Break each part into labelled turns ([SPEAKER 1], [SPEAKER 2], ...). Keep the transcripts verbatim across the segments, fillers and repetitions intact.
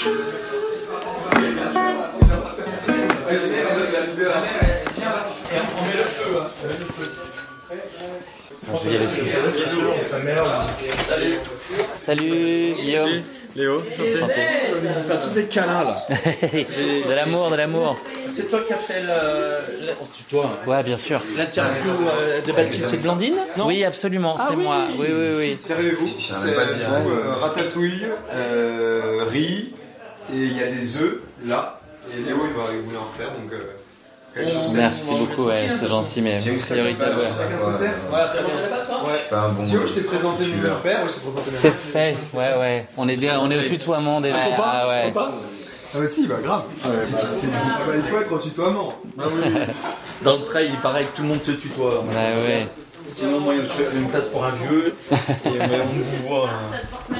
[SPEAKER 1] Je vais y aller aussi. Salut. Salut Guillaume.
[SPEAKER 2] Léo,
[SPEAKER 1] Santé.
[SPEAKER 2] On va faire tous des câlins là.
[SPEAKER 1] De l'amour, de l'amour.
[SPEAKER 2] C'est toi qui as fait le. On se tutoie. Hein.
[SPEAKER 1] Ouais, bien sûr.
[SPEAKER 2] L'interview euh, de Baptiste, c'est Blandine, non?
[SPEAKER 1] Oui, absolument,
[SPEAKER 2] ah,
[SPEAKER 1] c'est
[SPEAKER 2] oui.
[SPEAKER 1] moi. Oui, oui, oui.
[SPEAKER 3] Servez-vous. C'est euh, ratatouille, euh, riz, et il y a des œufs là. Et Léo il va il voulait en faire donc. Euh,
[SPEAKER 1] Merci beaucoup, ouais, c'est gentil, mais priorité.
[SPEAKER 3] Ouais, très bien.
[SPEAKER 4] Je suis pas un bon.
[SPEAKER 3] Théo, je t'ai présenté mon père, je t'ai présenté
[SPEAKER 1] c'est fait, ouais, ouais. On est déjà, on est au tutoiement déjà.
[SPEAKER 3] Faut pas,
[SPEAKER 1] ah ouais.
[SPEAKER 3] faut pas. Ah bah si, bah grave. Ah ouais, bah, c'est, bah, il faut être au tutoiement.
[SPEAKER 2] Ah, oui. Dans le trail, il paraît que tout le monde se tutoie.
[SPEAKER 1] Ouais, ouais.
[SPEAKER 2] Sinon, moi, il y a une place pour un vieux. Et on vous voit. Hein.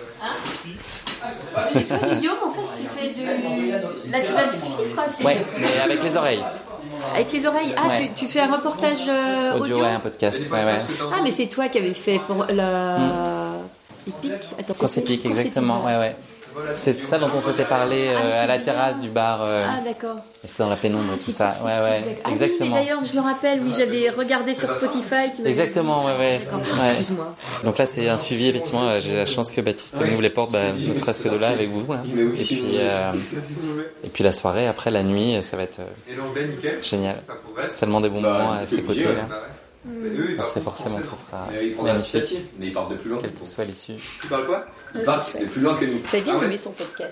[SPEAKER 5] Et toi, Guillaume, en fait, tu fais du. Là, tu vas le suivre, quoi. C'est...
[SPEAKER 1] Ouais, mais avec les oreilles.
[SPEAKER 5] Avec les oreilles. Ah,
[SPEAKER 1] ouais.
[SPEAKER 5] tu, tu fais un reportage euh, audio.
[SPEAKER 1] Audio, ouais, un podcast. Ouais, ouais.
[SPEAKER 5] Ah, mais c'est toi qui avais fait pour la. Mm. Épique. Attends,
[SPEAKER 1] Course épique, exactement. Ouais, ouais. C'est ça dont on s'était parlé euh,
[SPEAKER 5] ah,
[SPEAKER 1] à la
[SPEAKER 5] bizarre.
[SPEAKER 1] terrasse du bar. Euh,
[SPEAKER 5] ah, d'accord.
[SPEAKER 1] C'était dans la pénombre et
[SPEAKER 5] ah,
[SPEAKER 1] tout ça.
[SPEAKER 5] C'est
[SPEAKER 1] ouais, ouais.
[SPEAKER 5] Ah,
[SPEAKER 1] exactement.
[SPEAKER 5] Oui, mais d'ailleurs, je me rappelle, oui, j'avais regardé sur Spotify. Tu
[SPEAKER 1] exactement, ouais, ouais. ouais.
[SPEAKER 5] Excuse-moi.
[SPEAKER 1] Donc là, c'est un suivi, effectivement. J'ai la chance que Baptiste m'ouvre les portes, bah, ne serait-ce que de là avec vous. Là. Et, puis, euh, et puis la soirée, après la nuit, ça va être euh, génial. C'est tellement des bons moments à ses côtés. Là. On sait forcément que ça sera magnifique.
[SPEAKER 4] Mais ils partent de plus loin.
[SPEAKER 1] Quelle que soit l'issue.
[SPEAKER 3] Tu parles quoi?
[SPEAKER 4] Ils partent de plus loin que nous.
[SPEAKER 5] T'as bien aimé son podcast.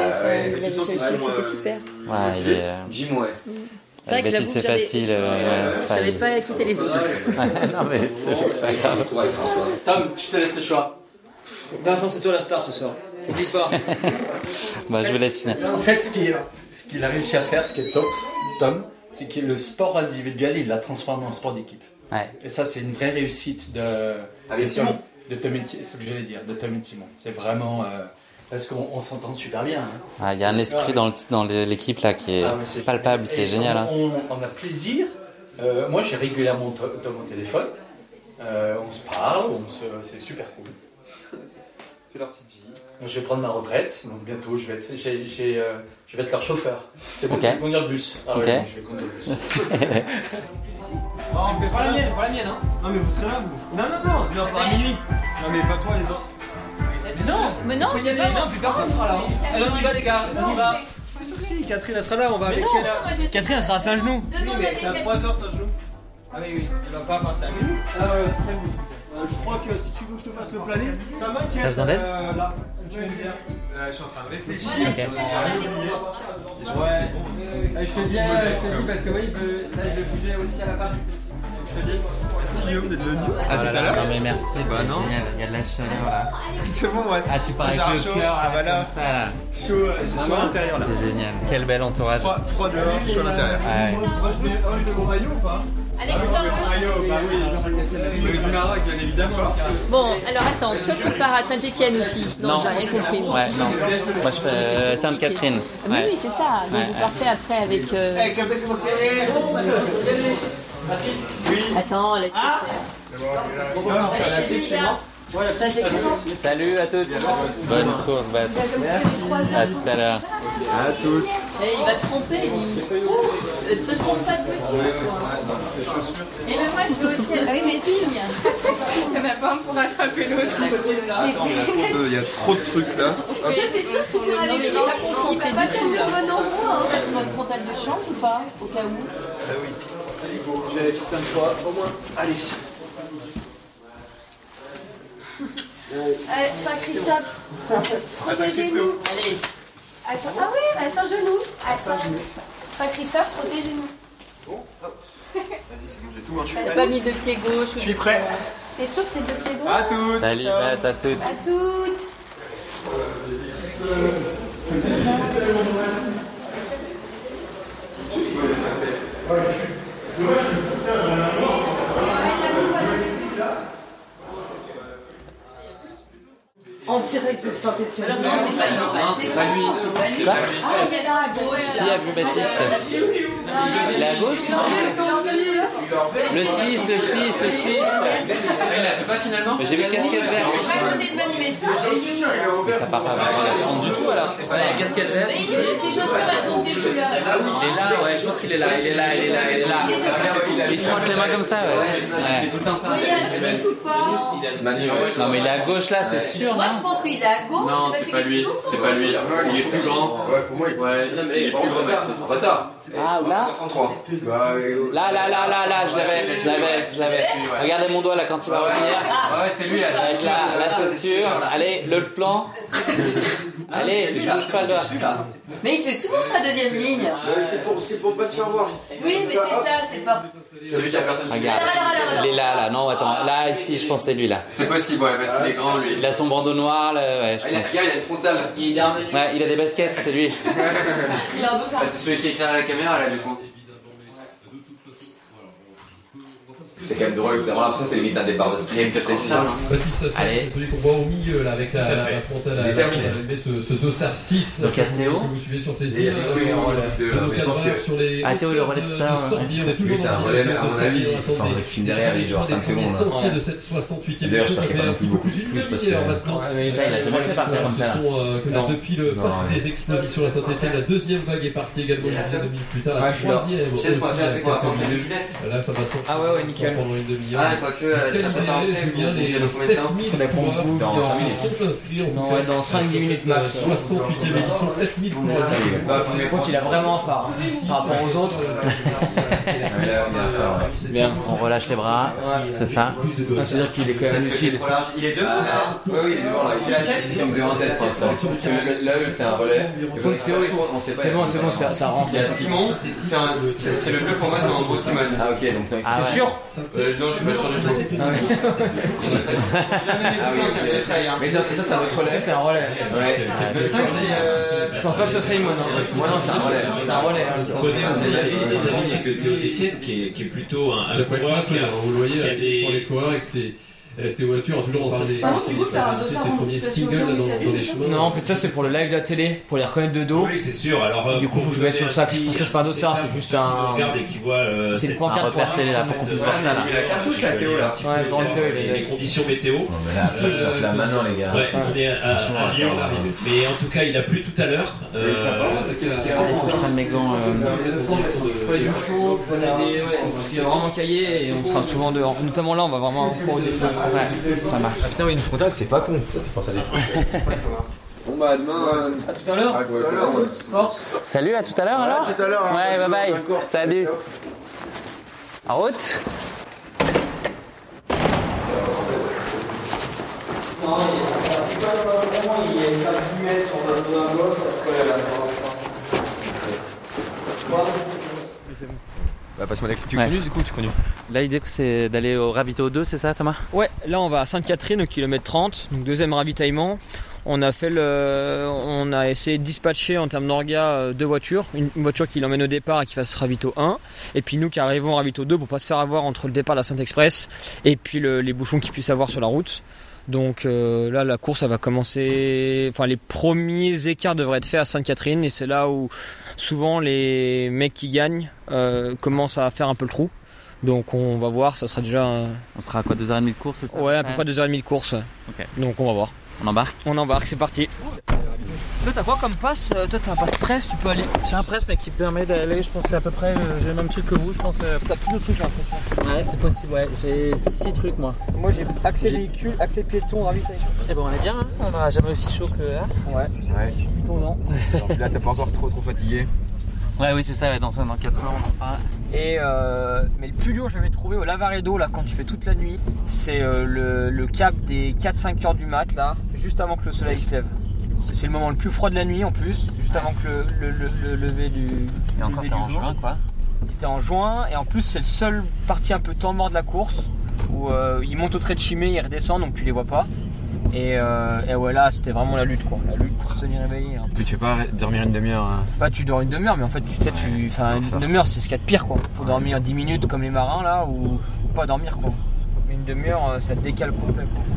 [SPEAKER 5] C'était super.
[SPEAKER 1] Ouais, il est.
[SPEAKER 4] Jim, ouais.
[SPEAKER 5] C'est vrai que j'avoue
[SPEAKER 1] c'est
[SPEAKER 5] que j'avais,
[SPEAKER 1] facile. Euh,
[SPEAKER 5] j'avais pas écouté les autres.
[SPEAKER 1] Non, mais c'est juste pas grave.
[SPEAKER 2] Tom, tu te laisses le choix. Vincent, c'est toi la star ce soir. N'oublie pas.
[SPEAKER 1] Bah, je vous laisse finir.
[SPEAKER 2] En fait, ce qu'il, ce qu'il a réussi à faire, ce qui est top, Tom, c'est que le sport individuel, il l'a transformé en sport d'équipe.
[SPEAKER 1] Ouais.
[SPEAKER 2] Et ça, c'est une vraie réussite de,
[SPEAKER 3] Avec
[SPEAKER 2] de
[SPEAKER 3] Simon.
[SPEAKER 2] Tom, de Tom et, c'est ce que j'allais dire, de Tom et Simon. C'est vraiment euh, parce qu'on on s'entend super bien. Hein.
[SPEAKER 1] Ah, il y a un esprit dans, le, dans l'équipe là qui est, ah, c'est palpable, c'est génial.
[SPEAKER 2] On,
[SPEAKER 1] hein.
[SPEAKER 2] on, on a plaisir. Euh, moi, j'ai régulièrement Tom au téléphone. Euh, on se parle, on se, c'est super cool.
[SPEAKER 3] Fais leur petite vie.
[SPEAKER 2] Je vais prendre ma retraite, donc bientôt je vais être, j'ai, j'ai, euh, je vais être leur chauffeur. C'est bon,
[SPEAKER 1] okay.
[SPEAKER 2] Je vais conduire le bus. Ah
[SPEAKER 1] okay.
[SPEAKER 2] ouais, je vais conduire le bus.
[SPEAKER 6] Non, mais pas la mienne, pas la mienne, hein.
[SPEAKER 3] Non, mais vous serez là, vous.
[SPEAKER 6] Non, non, non, non, pas à minuit.
[SPEAKER 3] Non, mais pas toi, les autres.
[SPEAKER 6] Mais non,
[SPEAKER 5] mais non,
[SPEAKER 6] je sais pas, non, plus personne sera là.
[SPEAKER 2] Allez, on y va, les gars, on y va.
[SPEAKER 3] Bien sûr que si, Catherine, elle sera là, on va avec elle. Là.
[SPEAKER 6] Catherine, elle sera à Saint-Genou.
[SPEAKER 3] Oui, mais c'est à trois heures, ça joue. Ah, oui, oui, elle va pas passer à minuit. Ah, ouais, très bien. Euh, je crois que si tu veux que je te fasse le planning, ça m'inquiète.
[SPEAKER 1] T'as besoin d'aide
[SPEAKER 3] euh, là, tu viens de dire. Euh, je suis en train de réfléchir.
[SPEAKER 1] Okay.
[SPEAKER 3] Ouais.
[SPEAKER 6] Je te dis, je te dis parce que oui, là je vais bouger aussi à la part. Je te dis.
[SPEAKER 3] Merci Guillaume d'être venu.
[SPEAKER 1] À tout à l'heure. Non mais merci, c'est bah, génial. Il y a de la chaleur là.
[SPEAKER 3] C'est bon, ouais.
[SPEAKER 1] Ah, tu pars avec le
[SPEAKER 3] chaud.
[SPEAKER 1] cœur
[SPEAKER 3] Ah, bah là.
[SPEAKER 1] comme ça là.
[SPEAKER 3] Chaud, j'ai chaud à l'intérieur là.
[SPEAKER 1] C'est génial. Quel bel entourage.
[SPEAKER 3] Froid, froid dehors, chaud à l'intérieur.
[SPEAKER 1] Ouais.
[SPEAKER 3] Moi je mets, moi, je mets mon maillot ou pas?
[SPEAKER 5] Alexandre.
[SPEAKER 3] Bah oui, je mets du Maroc bien évidemment.
[SPEAKER 5] Bon, alors attends, toi tu pars à Saint-Etienne aussi. Non,
[SPEAKER 1] non.
[SPEAKER 5] j'ai rien compris.
[SPEAKER 1] Ouais, non. Moi je fais euh, Sainte-Catherine.
[SPEAKER 5] Ah, mais
[SPEAKER 1] ouais.
[SPEAKER 5] oui, c'est ça. Donc
[SPEAKER 1] ouais,
[SPEAKER 5] vous partez ouais. après avec. Euh...
[SPEAKER 3] Oui.
[SPEAKER 5] Attends, laisse
[SPEAKER 3] ah.
[SPEAKER 1] Salut à toutes. Bonne course, Bat. À tout à l'heure.
[SPEAKER 3] À toutes.
[SPEAKER 5] Et il va se tromper, lui. Ne te trompe pas de petit. Et mais moi, je veux aussi être mes signes.
[SPEAKER 7] Il n'y en a pas un pour attraper l'autre.
[SPEAKER 3] Il y a trop de trucs là.
[SPEAKER 7] T'es sûr que tu peux aller
[SPEAKER 5] mais il est pas concentré du tout. Tu as votre frontal de change ou pas? Au cas où.
[SPEAKER 3] Ah oui. Je vérifie cinq fois au moins. Allez.
[SPEAKER 7] Allez, Saint-Christophe, protégez-nous.
[SPEAKER 5] Allez.
[SPEAKER 7] À Saint... Ah oui, à Saint-Genou. À Saint... Saint-Christophe, protégez-nous.
[SPEAKER 3] Bon, hop. Vas-y, c'est bon, j'ai tout. Hein, je suis
[SPEAKER 5] T'as
[SPEAKER 3] prêt.
[SPEAKER 5] pas mis de pied gauche.
[SPEAKER 3] Je suis prêt.
[SPEAKER 7] T'es sûr que c'est deux pieds
[SPEAKER 3] À
[SPEAKER 7] gauche?
[SPEAKER 3] toutes.
[SPEAKER 1] Salut, Bat, à toutes.
[SPEAKER 7] À toutes.
[SPEAKER 5] En direct de Saint-Etienne. Alors non, c'est pas, il est bah c'est
[SPEAKER 2] pas lui.
[SPEAKER 5] C'est pas lui.
[SPEAKER 1] Quoi?
[SPEAKER 5] Ah, il est là à gauche.
[SPEAKER 1] Qui a vu Baptiste? Il est à gauche, non? Le six, le six, le six.
[SPEAKER 2] Il a fait pas finalement.
[SPEAKER 1] Mais j'ai vu casquette verte.
[SPEAKER 5] À côté de Manimessa.
[SPEAKER 1] Mais ça part pas vraiment la prendre du tout alors. Ouais, casquette verte.
[SPEAKER 5] Mais ses chaussures, elles sont découlées.
[SPEAKER 1] Il est là, ouais, je pense qu'il est là, il est là, il est là, il est là. Il se frotte les mains comme ça, ouais.
[SPEAKER 2] C'est tout le temps ça.
[SPEAKER 5] Il y a six ou pas?
[SPEAKER 4] Manu,
[SPEAKER 1] Non, mais il est à gauche là, c'est sûr,
[SPEAKER 5] Moi,
[SPEAKER 1] non?
[SPEAKER 5] je pense qu'il est à gauche.
[SPEAKER 8] Non,
[SPEAKER 5] je sais
[SPEAKER 8] c'est
[SPEAKER 5] pas
[SPEAKER 8] pas
[SPEAKER 5] si
[SPEAKER 8] lui, c'est pas lui. Il est plus grand.
[SPEAKER 3] Ouais, pour moi, il
[SPEAKER 8] Ouais, non, mais il est plus grand, mec, c'est ça.
[SPEAKER 4] retard.
[SPEAKER 1] Ah, là?
[SPEAKER 4] trente-trois.
[SPEAKER 3] Bah, euh,
[SPEAKER 1] Là, là, là, là, là, je l'avais, je l'avais, je l'avais. Regardez mon doigt là quand il va revenir.
[SPEAKER 2] Ouais, c'est lui là.
[SPEAKER 1] Ça va être là, là c'est sûr. Allez, le plan. Allez, je bouge pas le doigt.
[SPEAKER 5] Mais il se fait souvent sur la deuxième ligne.
[SPEAKER 3] c'est pour, c'est pour pas se faire voir.
[SPEAKER 5] Oui, mais c'est ça, c'est pas.
[SPEAKER 8] C'est lui qui a personne.
[SPEAKER 1] Regarde, il est là, là. Non, attends, là, ici, je pense que c'est lui là.
[SPEAKER 8] C'est possible, ouais, parce qu'il est grand, lui.
[SPEAKER 1] Il a son bandeau noir là, ouais, je
[SPEAKER 4] Il a,
[SPEAKER 1] pense.
[SPEAKER 4] regarde, il a une frontale.
[SPEAKER 8] Il est dernier.
[SPEAKER 1] Ouais, il a des baskets, c'est lui.
[SPEAKER 5] Il a un dos ça.
[SPEAKER 8] C'est celui qui éclaire la caméra, là, du coup.
[SPEAKER 4] C'est quand même drôle, c'est vraiment l'impression que c'est limite un départ de sprint.
[SPEAKER 9] Baptiste,
[SPEAKER 1] Allez.
[SPEAKER 9] celui qu'on voit au milieu là avec la, la, la frontale à
[SPEAKER 4] Déterminé.
[SPEAKER 9] ce, ce dossard six
[SPEAKER 1] Donc, il y a Théo.
[SPEAKER 9] que vous suivez sur ces
[SPEAKER 4] Et il y a
[SPEAKER 9] îles.
[SPEAKER 4] Théo en relais deux, là, mais je pense que-
[SPEAKER 9] sur les
[SPEAKER 1] Ah, Théo, le relais de tout à l'heure, ouais.
[SPEAKER 9] Sorbiers, on est toujours
[SPEAKER 4] Lui, c'est un
[SPEAKER 9] dans
[SPEAKER 4] relais,
[SPEAKER 9] le
[SPEAKER 4] mais à mon
[SPEAKER 9] Sorbiers,
[SPEAKER 4] avis,
[SPEAKER 9] on attend
[SPEAKER 4] enfin,
[SPEAKER 9] des-
[SPEAKER 4] il filme derrière, il est genre cinq secondes, là.
[SPEAKER 9] Sentier de cette soixante-huitième
[SPEAKER 4] D'ailleurs,
[SPEAKER 9] édition,
[SPEAKER 4] j'espère qu'il y a pas non plus beaucoup de plus, parce que-
[SPEAKER 1] Ouais, ça, il a jamais fait partir comme ça, là.
[SPEAKER 9] Ce sont, euh, que
[SPEAKER 1] Non.
[SPEAKER 9] depuis le
[SPEAKER 4] Non,
[SPEAKER 9] parc
[SPEAKER 4] ouais.
[SPEAKER 9] des expositions à Saint-Étienne, la deuxième vague est partie également il y a deux minutes plus tard. La
[SPEAKER 2] Ouais, je suis là.
[SPEAKER 9] troisième
[SPEAKER 2] Tu sais ce qu'on va
[SPEAKER 9] aussi,
[SPEAKER 2] faire, c'est qu'on va
[SPEAKER 9] à
[SPEAKER 2] prendre
[SPEAKER 9] quelques
[SPEAKER 2] les deux
[SPEAKER 9] minutes.
[SPEAKER 2] Juliette.
[SPEAKER 9] Là, ça va sortir
[SPEAKER 2] Ah ouais, ouais, nickel.
[SPEAKER 9] pendant une demi-heure.
[SPEAKER 2] Ah, quoique, elle
[SPEAKER 9] Jusqu'à
[SPEAKER 2] sera peut-être en
[SPEAKER 9] libérer,
[SPEAKER 2] entrée,
[SPEAKER 9] Julien,
[SPEAKER 2] vous
[SPEAKER 9] les
[SPEAKER 2] bougez dans combien de
[SPEAKER 9] sept
[SPEAKER 2] temps
[SPEAKER 9] mille
[SPEAKER 2] Faudrait qu'on
[SPEAKER 9] coureurs
[SPEAKER 2] bouge
[SPEAKER 4] dans
[SPEAKER 9] qui
[SPEAKER 4] cinq minutes.
[SPEAKER 9] sont inscrits en
[SPEAKER 2] Non,
[SPEAKER 9] tout
[SPEAKER 2] ouais,
[SPEAKER 9] cas.
[SPEAKER 2] dans cinq dix minutes max.
[SPEAKER 9] soixante-huitième édition, sept mille coureurs.
[SPEAKER 2] Bah, faut me compte, il a vraiment phare. Par rapport aux autres.
[SPEAKER 4] Ouais, là, on est à faire, ouais.
[SPEAKER 1] Bien, on relâche les bras, c'est ça.
[SPEAKER 2] C'est-à-dire qu'il est quand même lucide. Il est devant là.
[SPEAKER 4] Ouais, oui, il est devant là. Il est sont deux en tête pour l'instant. Là, eux, c'est un relais. Il faut que Théo il tourne, on sait pas.
[SPEAKER 2] C'est bon, c'est bon, ça, ça rentre.
[SPEAKER 8] Il y a Simon, c'est un- c'est c'est le bleu pour moi, c'est Ambro Simone.
[SPEAKER 4] Ah, ok, donc t'as
[SPEAKER 1] Ah,
[SPEAKER 2] T'es
[SPEAKER 1] ouais.
[SPEAKER 2] sûr?
[SPEAKER 8] Euh, non, je suis pas sûr du tout.
[SPEAKER 2] Ah ouais.
[SPEAKER 4] Ah oui, ok. Mais non, c'est ça, c'est un autre relais.
[SPEAKER 2] Ça, c'est un relais.
[SPEAKER 4] Ouais.
[SPEAKER 8] Le cinq, c'est. euh,
[SPEAKER 2] Je pense pas que ce soit Simon. hein.
[SPEAKER 4] Moi, non, c'est un relais.
[SPEAKER 2] C'est un relais. hein.
[SPEAKER 10] Côté aussi, les amis, il n'y a que Théo Détienne qui est, qui est plutôt un, un
[SPEAKER 9] Il a pas
[SPEAKER 10] coureur qui a,
[SPEAKER 9] vous le voyez,
[SPEAKER 10] qui a des...
[SPEAKER 9] pour les coureurs avec ses, euh, ses voitures, toujours on parle des,
[SPEAKER 7] Ah non,
[SPEAKER 9] des-
[SPEAKER 7] du coup, t'as un dossard
[SPEAKER 9] ses
[SPEAKER 7] en
[SPEAKER 9] premiers
[SPEAKER 7] anticipation
[SPEAKER 9] singles là,
[SPEAKER 7] auto,
[SPEAKER 9] dans,
[SPEAKER 7] oui,
[SPEAKER 9] dans
[SPEAKER 7] ça
[SPEAKER 9] les
[SPEAKER 7] fait
[SPEAKER 9] chemins.
[SPEAKER 2] Non, en fait, ça, c'est pour le live de la télé, pour les reconnaître de dos.
[SPEAKER 10] Oui, c'est sûr. Alors, euh,
[SPEAKER 2] Du coup, faut que je mette sur le sac. C'est pour ça que c'est pas un dossard, c'est juste un.
[SPEAKER 10] Regarde et qui voit. euh,
[SPEAKER 2] C'est une
[SPEAKER 10] cette-
[SPEAKER 2] pancarte
[SPEAKER 1] un repère télé, là, pour qu'on puisse voir ça, là.
[SPEAKER 8] Il a la cartouche là, Théo là.
[SPEAKER 2] Ouais, pour le Théo, il
[SPEAKER 10] les,
[SPEAKER 2] est-
[SPEAKER 10] les conditions météo.
[SPEAKER 4] Non, mais là, ça ça fait là maintenant, les gars.
[SPEAKER 10] Ouais, on est à, à, à Lyon. Mais en tout cas, il a plu tout à l'heure. Euh,
[SPEAKER 1] Il faut que je prenne mes gants. euh,
[SPEAKER 2] Prenez du chaud, prenez des. Ouais, parce qu'il est vraiment caillé et on sera souvent dehors. Notamment là, on va vraiment avoir froid au début.
[SPEAKER 1] Ouais, ça marche.
[SPEAKER 4] Ah, putain, oui, une frontale, c'est pas con. Ça, tu penses à des trucs.
[SPEAKER 3] Bon, bah, demain.
[SPEAKER 2] À tout à l'heure.
[SPEAKER 3] À tout à l'heure.
[SPEAKER 2] Force.
[SPEAKER 1] Salut, à tout à l'heure alors?
[SPEAKER 3] tout à l'heure, hein.
[SPEAKER 1] Ouais, bye bye.
[SPEAKER 3] Bonne course.
[SPEAKER 1] Salut. En route.
[SPEAKER 8] Bah, passe-moi la clé. Tu
[SPEAKER 1] Ouais.
[SPEAKER 8] conduis du coup, tu conduis.
[SPEAKER 1] Là, l'idée c'est d'aller au ravito deux, c'est ça, Thomas?
[SPEAKER 2] Ouais, là on va à Sainte-Catherine au kilomètre trente, donc deuxième ravitaillement. On a fait le, on a essayé de dispatcher en termes d'orga euh, deux voitures, une, une voiture qui l'emmène au départ et qui fasse ravito un, et puis nous qui arrivons au ravito deux pour pas se faire avoir entre le départ de la Saint-Express et puis le- les bouchons qu'il puisse avoir sur la route. Donc euh, là la course elle va commencer, enfin les premiers écarts devraient être faits à Sainte-Catherine et c'est là où souvent les mecs qui gagnent euh, commencent à faire un peu le trou. Donc on va voir, ça sera déjà un...
[SPEAKER 1] On sera à quoi, deux heures trente de course, c'est ça?
[SPEAKER 2] ouais à peu près deux heures trente de course.
[SPEAKER 1] Ok.
[SPEAKER 2] Donc on va voir.
[SPEAKER 1] On embarque.
[SPEAKER 2] On embarque, c'est parti. Toi t'as quoi comme passe? Toi t'as un passe presse, tu peux aller.
[SPEAKER 1] J'ai un presse mais qui permet d'aller, je pense c'est à peu près, euh, j'ai le même truc que vous, je pense. euh,
[SPEAKER 2] T'as plus de trucs j'ai l'impression.
[SPEAKER 1] Ouais, c'est possible, ouais. J'ai six trucs moi.
[SPEAKER 2] Moi j'ai accès
[SPEAKER 1] J'ai-
[SPEAKER 2] véhicule, accès piéton, ravitaillement.
[SPEAKER 1] Eh ben on est bien, hein, on n'aura jamais aussi chaud que là.
[SPEAKER 2] Ouais,
[SPEAKER 3] Ouais.
[SPEAKER 2] piéton.
[SPEAKER 3] Là, t'es pas encore trop trop fatigué.
[SPEAKER 1] Ouais, oui, c'est ça, ouais, dans, ça, dans quatre heures on en parle.
[SPEAKER 2] Et euh, mais le plus dur j'avais trouvé au Lavaredo là quand tu fais toute la nuit, c'est euh, le, le cap des quatre cinq heures du mat là, juste avant que le soleil se lève. C'est c'est le moment le plus froid de la nuit en plus, juste avant que le, le, le, le lever du,
[SPEAKER 1] Et encore
[SPEAKER 2] lever
[SPEAKER 1] t'es
[SPEAKER 2] du
[SPEAKER 1] en
[SPEAKER 2] jour.
[SPEAKER 1] juin quoi.
[SPEAKER 2] C'était en juin et en plus c'est le seul parti un peu temps mort de la course où euh, ils montent au trait de Chimay, ils redescendent donc tu les vois pas. Et, euh, et ouais là c'était vraiment la lutte quoi, la lutte pour se tenir éveillé. Hein.
[SPEAKER 3] Tu fais pas dormir une demi-heure. Hein.
[SPEAKER 2] Bah tu dors une demi-heure mais en fait tu sais tu. Enfin une demi-heure c'est ce qu'il y a de pire quoi. Faut dormir dix minutes comme les marins là ou, ou pas dormir quoi. Mais une demi-heure ça te décale complet quoi.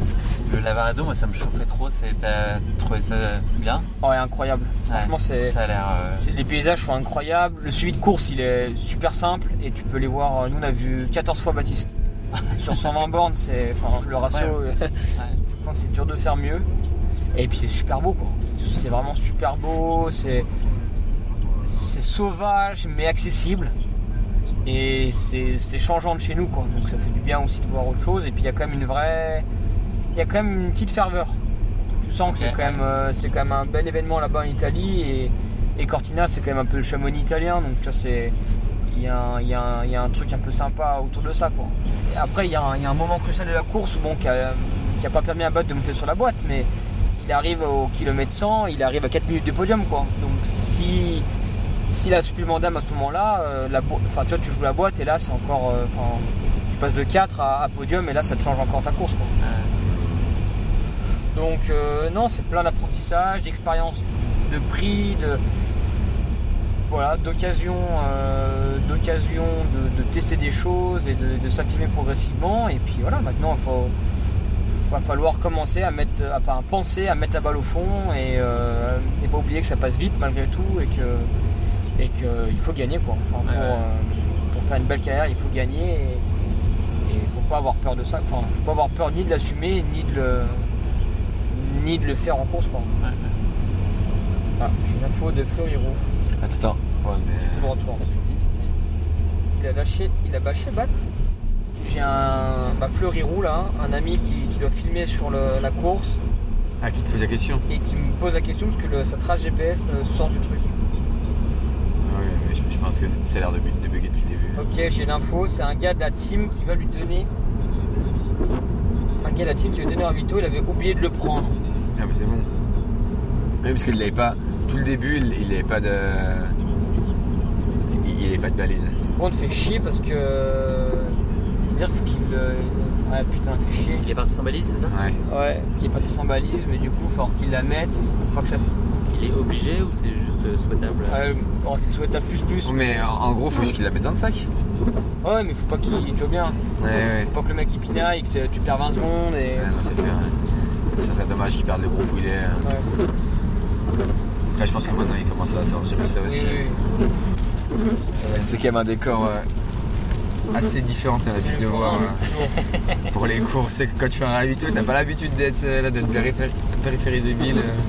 [SPEAKER 1] Le Lavaredo, moi ça me chauffait trop, c'est, t'as trouvé ça bien?
[SPEAKER 2] Ouais, incroyable. Ouais, franchement, c'est,
[SPEAKER 1] ça a l'air, euh...
[SPEAKER 2] c'est, les paysages sont incroyables. Le suivi de course, il est super simple et tu peux les voir. Nous, on a vu quatorze fois Baptiste. Sur cent vingt bornes, c'est, enfin, le ratio, ouais. Ouais. Je pense que c'est dur de faire mieux. Et puis c'est super beau, quoi. C'est vraiment super beau, c'est, c'est sauvage mais accessible. Et c'est, c'est changeant de chez nous, quoi. Donc ça fait du bien aussi de voir autre chose. Et puis il y a quand même une vraie... Il y a quand même une petite ferveur. Tu sens que c'est, quand même, euh, c'est quand même un bel événement là-bas en Italie. Et, et Cortina, c'est quand même un peu le Chamonix italien. Donc tu vois, c'est... Il y, a un, il, y a un, il y a un truc un peu sympa autour de ça, quoi. Et après, il y, a un, il y a un moment crucial de la course bon, qui n'a pas permis à Bud de monter sur la boîte. Mais il arrive au kilomètre cent, il arrive à quatre minutes de podium, quoi. Donc si... S'il a supplément d'âme à ce moment-là, euh, la bo- tu vois, tu joues la boîte et là c'est encore. Euh, tu passes de quatre à, à podium et là ça te change encore ta course, quoi. Euh. Donc euh, non, c'est plein d'apprentissage, d'expérience, de prix, de. Voilà, d'occasion, euh, d'occasion de, de tester des choses et de, de s'affirmer progressivement. Et puis voilà, maintenant il faut. va falloir commencer à mettre, enfin penser à mettre la balle au fond et, euh, et pas oublier que ça passe vite malgré tout et que. Et qu'il faut gagner, quoi. Enfin, pour, ouais, ouais. Euh, pour faire une belle carrière, il faut gagner et il ne faut pas avoir peur de ça. Enfin, il ne faut pas avoir peur ni de l'assumer ni de le, ni de le faire en course, quoi. Ouais, ouais. Ah, j'ai une info de Fleury Roux.
[SPEAKER 8] Attends, attends. Ouais, mais...
[SPEAKER 2] Tout de retour. Il a lâché, il a bâché Bat. J'ai un bah, Fleury Roux là, un ami qui, qui doit filmer sur le, la course.
[SPEAKER 8] Ah, qui te pose la question.
[SPEAKER 2] Et qui me pose la question parce que le, sa trace G P S euh, sort du truc.
[SPEAKER 8] Oui, mais je, je pense que ça a l'air de, de bugger depuis le début.
[SPEAKER 2] Ok, j'ai l'info, c'est un gars de la team qui va lui donner. Un gars de la team qui va lui donner un ravito, il avait oublié de le prendre.
[SPEAKER 8] Ah, mais c'est bon. Oui, parce qu'il n'avait pas. Tout le début, il n'avait pas de. Il n'avait pas de balise.
[SPEAKER 2] Bon, on te fait chier parce que. C'est-à-dire qu'il faut qu'il. Ah putain, fait chier.
[SPEAKER 1] Il est parti sans balise, c'est ça?
[SPEAKER 8] Ouais.
[SPEAKER 2] Ouais, il est parti sans balise, mais du coup, il va falloir qu'il la mette. Pas que ça.
[SPEAKER 1] Il est obligé ou c'est juste souhaitable?
[SPEAKER 2] euh, oh, C'est souhaitable plus plus.
[SPEAKER 8] Mais en, en gros, faut juste qu'il la mette dans le sac.
[SPEAKER 2] Ouais, mais faut pas qu'il. Tu vois bien.
[SPEAKER 8] Ouais, ouais.
[SPEAKER 2] Faut pas que le mec il pinaille, que tu perds vingt secondes et.
[SPEAKER 8] Ouais, non, c'est clair. Ouais. Ça serait dommage qu'il perde le groupe où il est. Ouais. Après, je pense que maintenant il commence à sortir ça aussi. Oui, oui. C'est quand même un décor euh, assez différent, t'as l'habitude de voir euh, pour les courses. C'est que quand tu fais un ravito, t'as pas l'habitude d'être euh, là, d'être périphérie, périphérie de ville. Euh.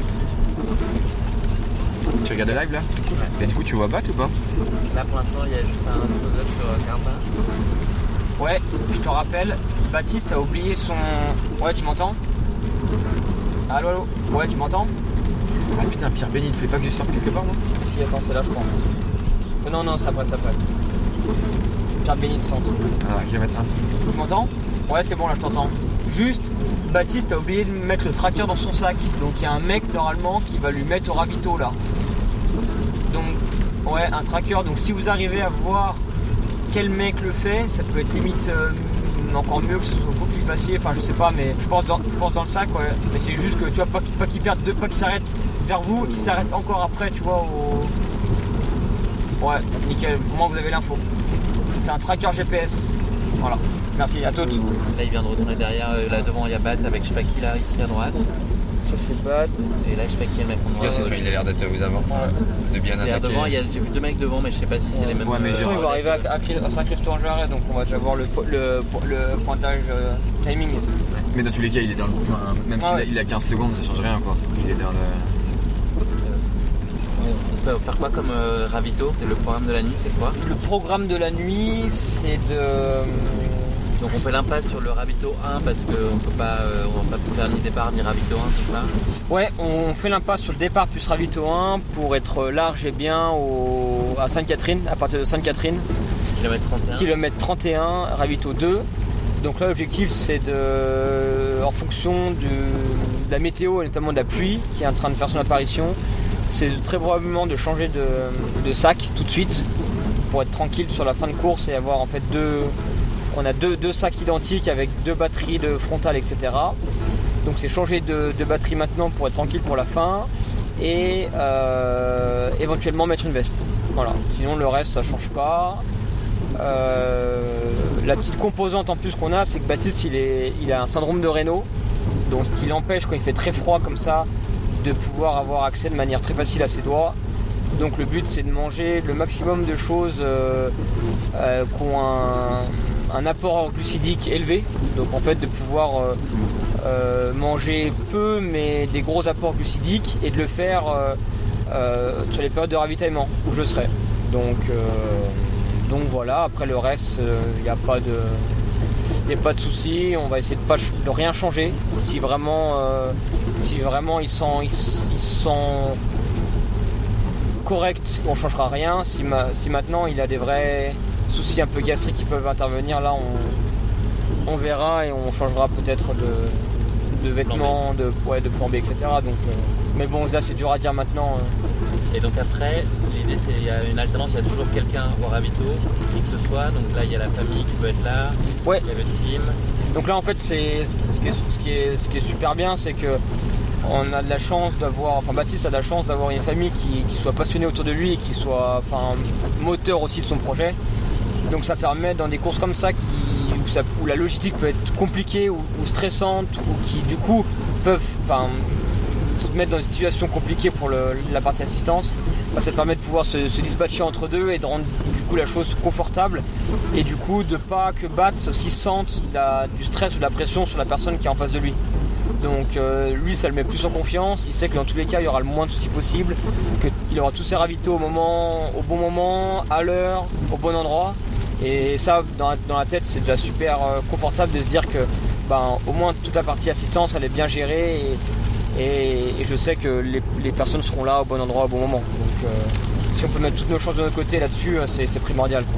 [SPEAKER 8] Tu regardes le live là? Ouais. Et du coup, tu vois Bat ou pas?
[SPEAKER 1] Là pour l'instant, il y a juste un close-up sur Carpa.
[SPEAKER 2] Ouais, je te rappelle, Baptiste a oublié son. Ouais, tu m'entends? Allô, allô? Ouais, tu m'entends?
[SPEAKER 8] Ah putain, Pierre Béni, il ne fait pas que je sorte quelque part, moi?
[SPEAKER 2] Si, attends, c'est là, je crois. Oh, non, non, c'est après, c'est après. Pierre Béni de centre.
[SPEAKER 8] Ah, kilomètre un.
[SPEAKER 2] Tu m'entends? Ouais, c'est bon, là, je t'entends. Juste, Baptiste a oublié de mettre le tracker dans son sac. Donc, il y a un mec, normalement, qui va lui mettre au ravito, là. Donc, ouais, un tracker. Donc, si vous arrivez à voir quel mec le fait, ça peut être limite euh, encore mieux que ce faut qu'il fassiez. Enfin, je sais pas, mais je pense dans, je pense dans le sac, ouais. Mais c'est juste que, tu vois, pas qu'il, pas qu'il perde deux, pas qu'il s'arrête vers vous, qu'il s'arrête encore après, tu vois, au... Ouais, nickel, au moins vous avez l'info. C'est un tracker G P S. Voilà, merci à toutes.
[SPEAKER 1] Là il vient de retourner derrière, là devant il y a Bat avec je sais pas qui là, ici à droite.
[SPEAKER 2] Ça c'est Bat.
[SPEAKER 1] Et là je sais pas qui est le mec en noir.
[SPEAKER 8] Ouais, il a l'air d'être aux avant, ouais. De bien attaquer.
[SPEAKER 1] Devant, il y a, j'ai vu deux mecs devant mais je sais pas si c'est ouais. les mêmes.
[SPEAKER 2] Ouais, mais euh, il va arriver à, à, à Saint-Christophe-en-Jarret, donc on va déjà voir le, le, le pointage euh, timing.
[SPEAKER 8] Mais dans tous les cas il est dans le... Enfin, même ah, s'il ouais. a, il a quinze secondes ça change rien quoi. Il est dans le...
[SPEAKER 1] On va faire quoi comme euh, ravito? Le programme de la nuit, c'est quoi?
[SPEAKER 2] Le programme de la nuit, c'est de...
[SPEAKER 1] Donc on fait l'impasse sur le ravito un parce qu'on peut pas, euh, on va pas faire ni départ ni ravito un, c'est ça?
[SPEAKER 2] Ouais, on fait l'impasse sur le départ plus ravito un pour être large et bien au... à Sainte-Catherine, à partir de Sainte-Catherine.
[SPEAKER 1] kilomètre trente et un.
[SPEAKER 2] kilomètre trente et un, ravito deux. Donc là l'objectif c'est de, en fonction de, de la météo et notamment de la pluie qui est en train de faire son apparition, c'est très probablement de changer de, de sac tout de suite pour être tranquille sur la fin de course et avoir en fait deux, on a deux, deux sacs identiques avec deux batteries de frontale, et cetera. Donc c'est changer de, de batterie maintenant pour être tranquille pour la fin et euh, éventuellement mettre une veste. Voilà. Sinon le reste ça change pas. Euh, la petite composante en plus qu'on a, c'est que Baptiste il, est, il a un syndrome de Raynaud. Donc ce qui l'empêche quand il fait très froid comme ça de pouvoir avoir accès de manière très facile à ses doigts. Donc le but c'est de manger le maximum de choses euh, euh, qui ont un, un apport glucidique élevé. Donc en fait de pouvoir euh, euh, manger peu mais des gros apports glucidiques et de le faire euh, euh, sur les périodes de ravitaillement où je serai. Donc, euh, donc voilà, après le reste, il euh, n'y a pas de... Il n'y a pas de souci, on va essayer de, pas, de rien changer. Si vraiment, euh, si vraiment ils sont, ils, ils sont corrects, on ne changera rien. Si, ma, si maintenant il a des vrais soucis un peu gastriques qui peuvent intervenir, là on, on verra et on changera peut-être de, de vêtements, de, ouais, de plan B, et cetera. Donc, euh, mais bon, là c'est dur à dire maintenant.
[SPEAKER 1] Et donc après, l'idée c'est qu'il y a une alternance, il y a toujours quelqu'un au ravito, qui que ce soit. Donc là il y a la famille qui peut être là,
[SPEAKER 2] ouais.
[SPEAKER 1] Il y a le team.
[SPEAKER 2] Donc là en fait c'est ce qui est, ce qui est, ce qui est super bien, c'est que on a de la chance d'avoir, enfin Baptiste a de la chance d'avoir une famille qui, qui soit passionnée autour de lui et qui soit enfin, moteur aussi de son projet. Donc ça permet dans des courses comme ça, qui, où, ça où la logistique peut être compliquée ou, ou stressante, ou qui du coup peuvent enfin, se mettre dans une situation compliquée pour le, la partie assistance, bah, ça permet de pouvoir se, se dispatcher entre deux et de rendre du coup la chose confortable et du coup de pas que Bat aussi sente la, du stress ou de la pression sur la personne qui est en face de lui. Donc euh, lui ça le met plus en confiance, il sait que dans tous les cas il y aura le moins de soucis possible, qu'il aura tous ses ravitaux au, moment, au bon moment, à l'heure, au bon endroit. Et ça dans la, dans la tête c'est déjà super euh, confortable de se dire que ben, au moins toute la partie assistance elle est bien gérée et, et, et je sais que les, les personnes seront là au bon endroit au bon moment. Donc euh, si on peut mettre toutes nos chances de notre côté là-dessus, c'est, c'est primordial, quoi.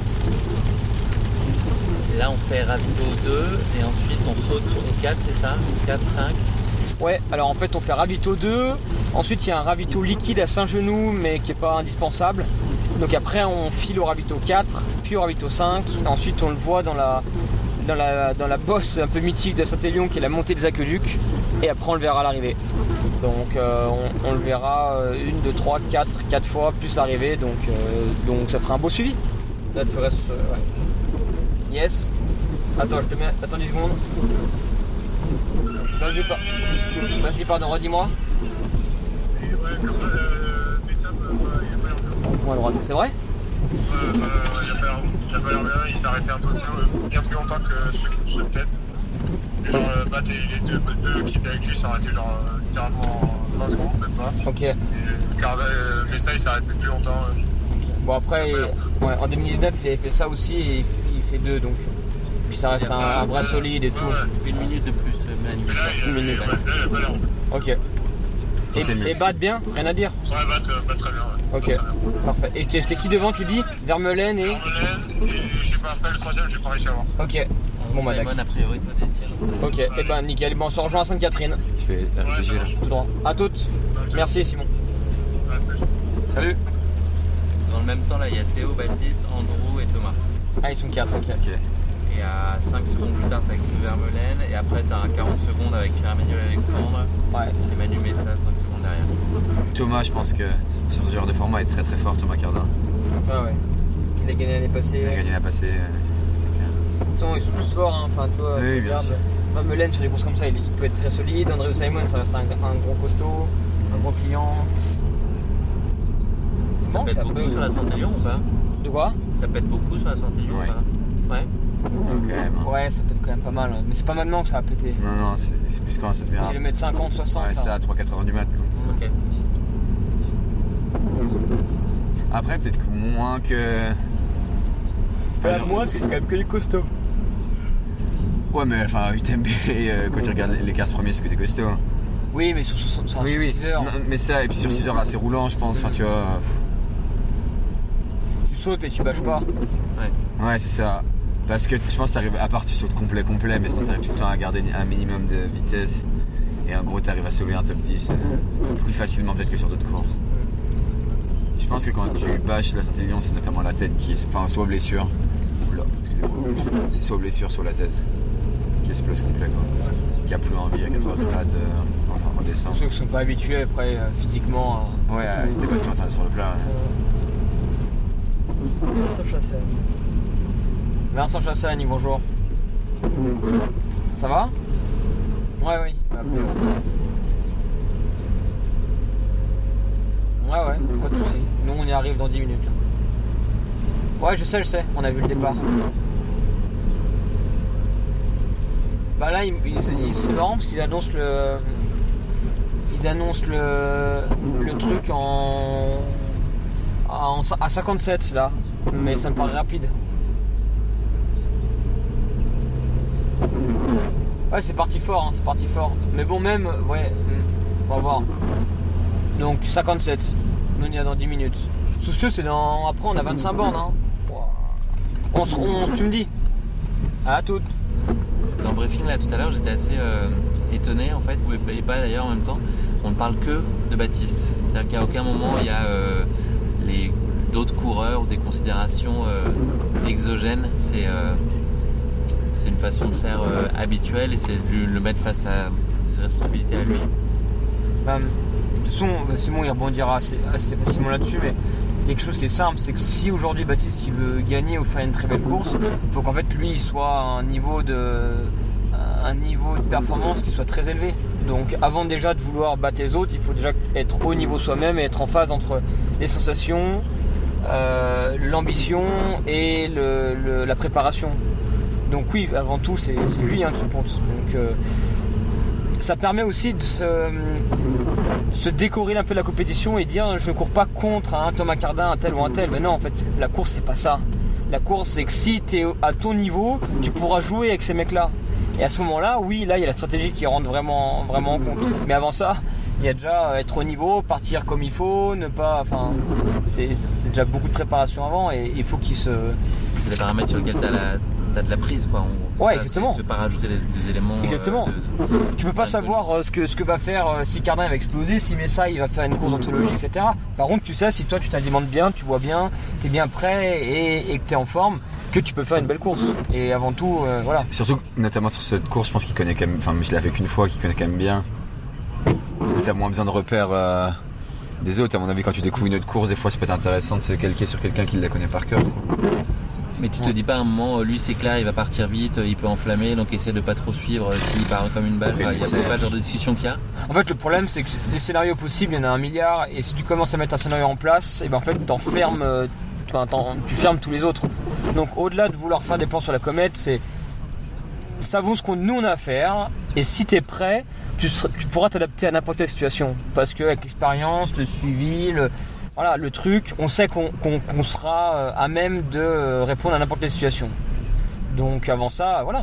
[SPEAKER 1] Là on fait ravito deux et ensuite on saute au quatre, c'est ça? quatre, cinq?
[SPEAKER 2] Ouais, alors en fait on fait ravito deux, ensuite il y a un ravito liquide à Saint-Genoux mais qui n'est pas indispensable. Donc après on file au ravito quatre, puis au ravito cinq, ensuite on le voit dans la, dans la, dans la bosse un peu mythique de Saint-Élion qui est la montée des aqueducs, et après on le verra à l'arrivée. Donc euh, on, on le verra une, deux, trois, quatre, quatre fois plus l'arrivée, donc, euh, donc ça fera un beau suivi. Là tu restes... Euh, ouais. Yes. Attends, je te mets... Attends dix secondes. Vas-y, pas... Vas-y, pardon, redis-moi.
[SPEAKER 11] Oui, ouais, comme euh, mais ça, bah, il a pas l'air bien.
[SPEAKER 2] Point à droite, c'est vrai?
[SPEAKER 11] Ouais, bah, il a pas l'air il a pas l'air bien, il s'est arrêté un peu plus, bien plus longtemps que ceux qui me souhaitent peut-être. Et genre, euh, bah, les deux, deux qui étaient avec lui s'est arrêté genre euh, littéralement vingt secondes, peut-être pas.
[SPEAKER 2] Ok.
[SPEAKER 11] Et, car, euh, mais ça, il s'est arrêté plus longtemps. Euh.
[SPEAKER 2] Bon, après, il, ouais, en deux mille dix-neuf, il avait fait ça aussi et il fait, il fait deux, donc. Puis ça reste un, un bras solide et tout.
[SPEAKER 1] Ouais. Une minute de plus, Manu.
[SPEAKER 11] Une minute. Là, il a pas l'air.
[SPEAKER 2] Ok. Et, et Bat bien? Rien à dire?
[SPEAKER 11] Ouais, Bat, euh, Bat très bien. Ouais.
[SPEAKER 2] Ok, très bien. Parfait. Et c'était qui devant, tu dis? Vermeulen et...
[SPEAKER 11] Vermeulen et je sais pas, après le troisième, j'ai pas réussi à voir.
[SPEAKER 2] Ok. Bon bah d'accord.
[SPEAKER 1] A priori, toi, des
[SPEAKER 2] ok, et eh ben nickel. Bon, on se rejoint à Sainte-Catherine.
[SPEAKER 8] Je vais réfléchir là.
[SPEAKER 2] Tout droit. À toutes. Merci Simon.
[SPEAKER 8] Salut.
[SPEAKER 1] Dans le même temps, là, il y a Théo, Baptiste, Andrew et Thomas.
[SPEAKER 2] Ah, ils sont quatre, ok.
[SPEAKER 8] Ok.
[SPEAKER 1] Et à cinq secondes plus tard, t'as avec Vermeulen. Et après, t'as un quarante secondes avec Pierre-Emmanuel Alexandre.
[SPEAKER 2] Ouais.
[SPEAKER 1] Et Manu Messa, cinq secondes derrière.
[SPEAKER 8] Thomas, je pense que sur ce genre de format est très très fort, Thomas Cardin.
[SPEAKER 2] Ah ouais. Il a gagné l'année passée.
[SPEAKER 8] Il a gagné l'année passée, c'est clair.
[SPEAKER 2] De toute façon, ils sont tous forts, hein. Enfin, toi,
[SPEAKER 8] oui, bien sûr.
[SPEAKER 2] Vermeulen sur des courses comme ça, il, il peut être très solide. Andrew Simon, ça reste un, un gros costaud, un gros client.
[SPEAKER 1] C'est ça pète ça beaucoup peut... sur la Saint-Élion ou pas?
[SPEAKER 2] De quoi?
[SPEAKER 1] Ça pète beaucoup sur la Saint-Élion
[SPEAKER 8] ouais.
[SPEAKER 1] ou pas? Ouais.
[SPEAKER 8] Okay, ouais,
[SPEAKER 2] ouais, ça pète quand même pas mal. Mais c'est pas maintenant que ça a pété.
[SPEAKER 8] Non, non, c'est, c'est plus quand ça devient.
[SPEAKER 2] kilomètre cinquante, soixante.
[SPEAKER 8] Ouais, c'est à trois quatre heures du mat. Quoi.
[SPEAKER 1] Ok.
[SPEAKER 8] Après, peut-être que moins que.
[SPEAKER 2] Enfin, ouais, genre... Moi, c'est quand même que les costauds.
[SPEAKER 8] Ouais, mais enfin, U T M B, euh, quand tu regardes les quinze premiers, c'est que des costauds. Hein.
[SPEAKER 2] Oui, mais sur, sur, sur,
[SPEAKER 8] oui,
[SPEAKER 2] sur
[SPEAKER 8] oui.
[SPEAKER 2] six heures.
[SPEAKER 8] Non, mais ça, et puis sur six heures, assez roulant, je pense. Enfin, tu vois.
[SPEAKER 2] Tu sautes, mais tu bâches pas.
[SPEAKER 8] Ouais. Ouais, c'est ça. Parce que je pense que t'arrives, à part tu sautes complet complet, mais sinon t'arrives tout le temps à garder un minimum de vitesse. Et en gros t'arrives à sauver un top dix euh, plus facilement peut-être que sur d'autres courses. Je pense que quand tu bâches la Saint-Élion, c'est notamment la tête qui est, enfin soit blessure, oula, excusez-moi, c'est soit blessure, soit la tête qui explose complet quoi. Qui a plus envie à quatre heures du mat, euh, enfin en descente.
[SPEAKER 2] Pour ceux qui sont pas habitués après euh, physiquement. Euh...
[SPEAKER 8] Ouais, euh, c'était pas tout intéressant sur le plat.
[SPEAKER 2] Ouais. Vincent Chassagne. Vincent Chassagne, bonjour. Ça va? Ouais, oui. Ouais. appeler. Ouais, ouais, pas de soucis. Nous, on y arrive dans dix minutes. Ouais, je sais, je sais, on a vu le départ. Bah là, il, il, c'est marrant parce qu'ils annoncent le... Ils annoncent le, le truc en... en... à cinquante-sept, là. Mais ça me paraît rapide. Ouais, c'est parti fort, hein, c'est parti fort. Mais bon, même, ouais, on va voir. Donc cinquante-sept, nous on y a dans dix minutes. Soucieux, c'est dans. Après, on a vingt-cinq bornes. Hein. On se, on, tu me dis. À toutes.
[SPEAKER 1] Dans le briefing là tout à l'heure, j'étais assez euh, étonné en fait, et pas d'ailleurs en même temps. On ne parle que de Baptiste. C'est-à-dire qu'à aucun moment il y a euh, les d'autres coureurs ou des considérations euh, exogènes. C'est euh, c'est une façon de faire euh, habituelle et c'est le, le mettre face à ses responsabilités à lui.
[SPEAKER 2] Bah, de toute façon, Simon il rebondira assez, assez facilement là-dessus, mais il y a quelque chose qui est simple, c'est que si aujourd'hui Baptiste il veut gagner ou faire une très belle course, il faut qu'en fait lui il soit à un niveau de, un niveau de performance qui soit très élevé. Donc avant déjà de vouloir battre les autres, il faut déjà être au niveau soi-même et être en phase entre les sensations, euh, l'ambition et le, le, la préparation. Donc oui, avant tout c'est, c'est lui hein, qui compte. Donc, euh, ça permet aussi de euh, se décorréler un peu de la compétition et dire je ne cours pas contre un Thomas Cardin, un tel ou un tel. Mais non, en fait, la course, c'est pas ça. La course, c'est que si tu es à ton niveau, tu pourras jouer avec ces mecs-là. Et à ce moment-là, oui, là, il y a la stratégie qui rentre vraiment, vraiment en compte. Mais avant ça, il y a déjà être au niveau, partir comme il faut, ne pas... Enfin, c'est, c'est déjà beaucoup de préparation avant et il faut qu'il se...
[SPEAKER 1] C'est des paramètres sur lesquels tu as la... T'as de la prise quoi. On,
[SPEAKER 2] ouais,
[SPEAKER 1] ça,
[SPEAKER 2] exactement.
[SPEAKER 1] Tu peux pas rajouter des, des éléments.
[SPEAKER 2] Exactement. Euh, de... Tu peux pas savoir euh, ce que ce que va faire euh, si Cardin va exploser, si met ça, il va faire une course d'anthologie, et cetera. Par contre, tu sais si toi tu t'alimentes bien, tu vois bien, t'es bien prêt et, et que t'es en forme, que tu peux faire une belle course. Et avant tout, euh, voilà.
[SPEAKER 8] Surtout, notamment sur cette course, je pense qu'il connaît quand même. Enfin, il l'a fait qu'une fois, qu'il connaît quand même bien. T'as moins besoin de repères euh, des autres. À mon avis, quand tu découvres une autre course, des fois, ça peut être intéressant de se calquer sur quelqu'un qui la connaît par cœur.
[SPEAKER 1] Mais tu te dis pas à un moment, lui c'est clair, il va partir vite, il peut enflammer, donc essaie de pas trop suivre s'il part comme une balle. Enfin, il y a pas le genre de discussion qu'il y a.
[SPEAKER 2] En fait, le problème c'est que les scénarios possibles, il y en a un milliard, et si tu commences à mettre un scénario en place, et ben en fait t'enfermes, enfin, t'en, tu fermes tous les autres. Donc au-delà de vouloir faire des plans sur la comète, c'est savons ce qu'on nous on a à faire, et si t'es prêt, tu, seras, tu pourras t'adapter à n'importe quelle situation, parce que avec l'expérience, le suivi, le Voilà, le truc, on sait qu'on, qu'on, qu'on sera à même de répondre à n'importe quelle situation. Donc avant ça, voilà.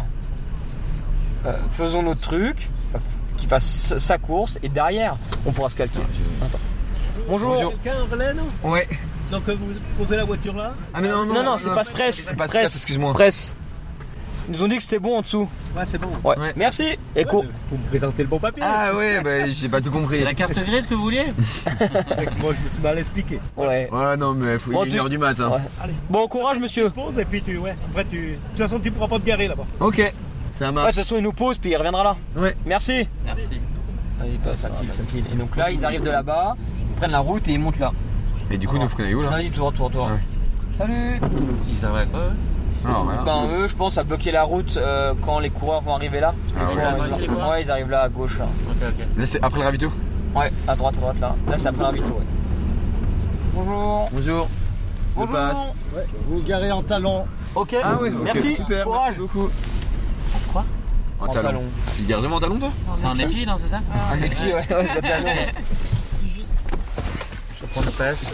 [SPEAKER 2] Euh, faisons notre truc, qu'il fasse sa course, et derrière, on pourra se calquer. Attends. Bonjour.
[SPEAKER 12] Bonjour. Quelqu'un, Valène ?
[SPEAKER 8] Ouais.
[SPEAKER 12] Donc vous posez la voiture là ?
[SPEAKER 2] Ah mais non, non, non, non c'est non, Passe Presse.
[SPEAKER 8] C'est Passe Presse, excuse-moi.
[SPEAKER 2] Presse. Ils nous ont dit que c'était bon en dessous.
[SPEAKER 12] Ouais, c'est bon.
[SPEAKER 2] Ouais. Ouais. Merci. Écho. Ouais,
[SPEAKER 12] vous me présentez le bon papier.
[SPEAKER 8] Ah ouais, bah j'ai pas tout compris.
[SPEAKER 1] C'est la carte grise que vous vouliez ?
[SPEAKER 12] Moi, je me suis mal expliqué.
[SPEAKER 2] Ouais.
[SPEAKER 8] Ouais, non, mais faut bon, une tu... heure du matin.
[SPEAKER 2] Ouais. Allez. Bon courage, monsieur.
[SPEAKER 12] Tu poses et puis tu, ouais. Après, tu, de toute façon, tu pourras pas te garer là-bas.
[SPEAKER 8] Ok. Ça marche.
[SPEAKER 2] Ouais, de toute façon, il nous pose puis il reviendra là.
[SPEAKER 8] Ouais.
[SPEAKER 2] Merci.
[SPEAKER 1] Merci.
[SPEAKER 2] Allez, passe, ça file, ça file. Et donc là, ils arrivent de là-bas, ils prennent la route et ils montent là.
[SPEAKER 8] Et du coup, nous, faut qu'on aille où là ?
[SPEAKER 2] Vas-y, tour, tour, tour. Ouais. Salut.
[SPEAKER 1] Ils servent à quoi ?
[SPEAKER 8] Ah, voilà.
[SPEAKER 2] Ben eux je pense à bloquer la route euh, quand les coureurs vont arriver là.
[SPEAKER 8] Ah,
[SPEAKER 1] ils arrivent
[SPEAKER 2] ils,
[SPEAKER 1] les coureurs
[SPEAKER 2] ouais ils arrivent là à gauche là.
[SPEAKER 1] Ok ok.
[SPEAKER 8] Là c'est après le ravito ?
[SPEAKER 2] Ouais à droite à droite là. Là c'est après le ravito ouais. Bonjour.
[SPEAKER 8] Bonjour.
[SPEAKER 2] Bonjour.
[SPEAKER 8] Passe.
[SPEAKER 13] Ouais, vous garez en talon.
[SPEAKER 2] Ok.
[SPEAKER 8] Ah oui, okay.
[SPEAKER 2] Merci.
[SPEAKER 8] Super.
[SPEAKER 2] Courage.
[SPEAKER 8] Merci beaucoup.
[SPEAKER 1] En quoi ?
[SPEAKER 8] En, en talon. talon. Tu gardes jamais en talon toi ?
[SPEAKER 1] C'est un épi non c'est ça ?
[SPEAKER 2] Un épi ouais, ouais c'est le talon.
[SPEAKER 1] Je vais prendre le passe.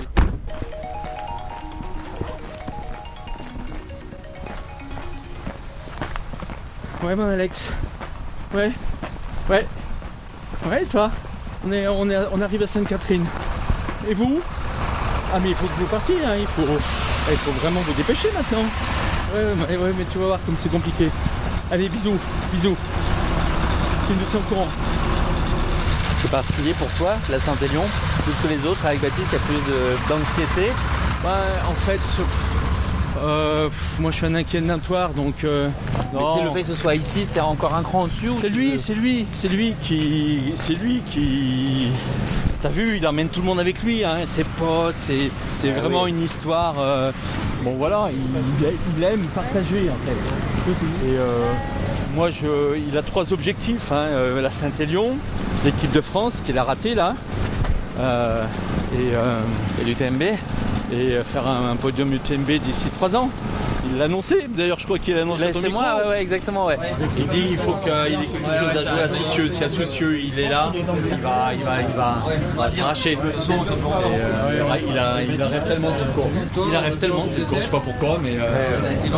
[SPEAKER 14] Ouais mon Alex. Ouais. Ouais. Ouais toi. On est on est on arrive à Sainte-Catherine. Et vous ? Ah mais il faut que vous partiez, hein. il faut il faut vraiment vous dépêcher maintenant. Ouais ouais ouais mais tu vas voir comme c'est compliqué. Allez bisous, bisous. Tu nous tiens au courant.
[SPEAKER 1] C'est particulier pour toi, la Saint-Élion, plus que les autres. Avec Baptiste, il y a plus de, d'anxiété.
[SPEAKER 14] Ouais, en fait, euh, pff, moi je suis un inquiétatoire donc. Euh,
[SPEAKER 1] Mais c'est le fait que ce soit ici, c'est encore un cran au-dessus.
[SPEAKER 14] C'est lui, c'est lui, c'est lui qui, c'est lui qui. T'as vu, il emmène tout le monde avec lui, hein, ses potes, c'est, c'est ah, vraiment oui. une histoire. Euh, bon voilà, il, il aime partager en fait. Et euh, moi, je, il a trois objectifs. Hein. Euh, la Saint-Élion, l'équipe de France qu'il a raté là, euh, et, euh,
[SPEAKER 1] et l'U T M B.
[SPEAKER 14] Et faire un, un podium U T M B d'ici trois ans. Il l'a annoncé, d'ailleurs je crois qu'il l'a annoncé
[SPEAKER 1] à ton micro. Moi, ouais, ouais, exactement, ouais.
[SPEAKER 14] Il dit il faut qu'il ait quelque chose à jouer à Soucieux. Si à Soucieux il est là, il va, il va, il va, il va s'arracher. Euh, il, a, il rêve tellement de cette course. Il rêve tellement de cette course, je sais pas pourquoi, mais euh,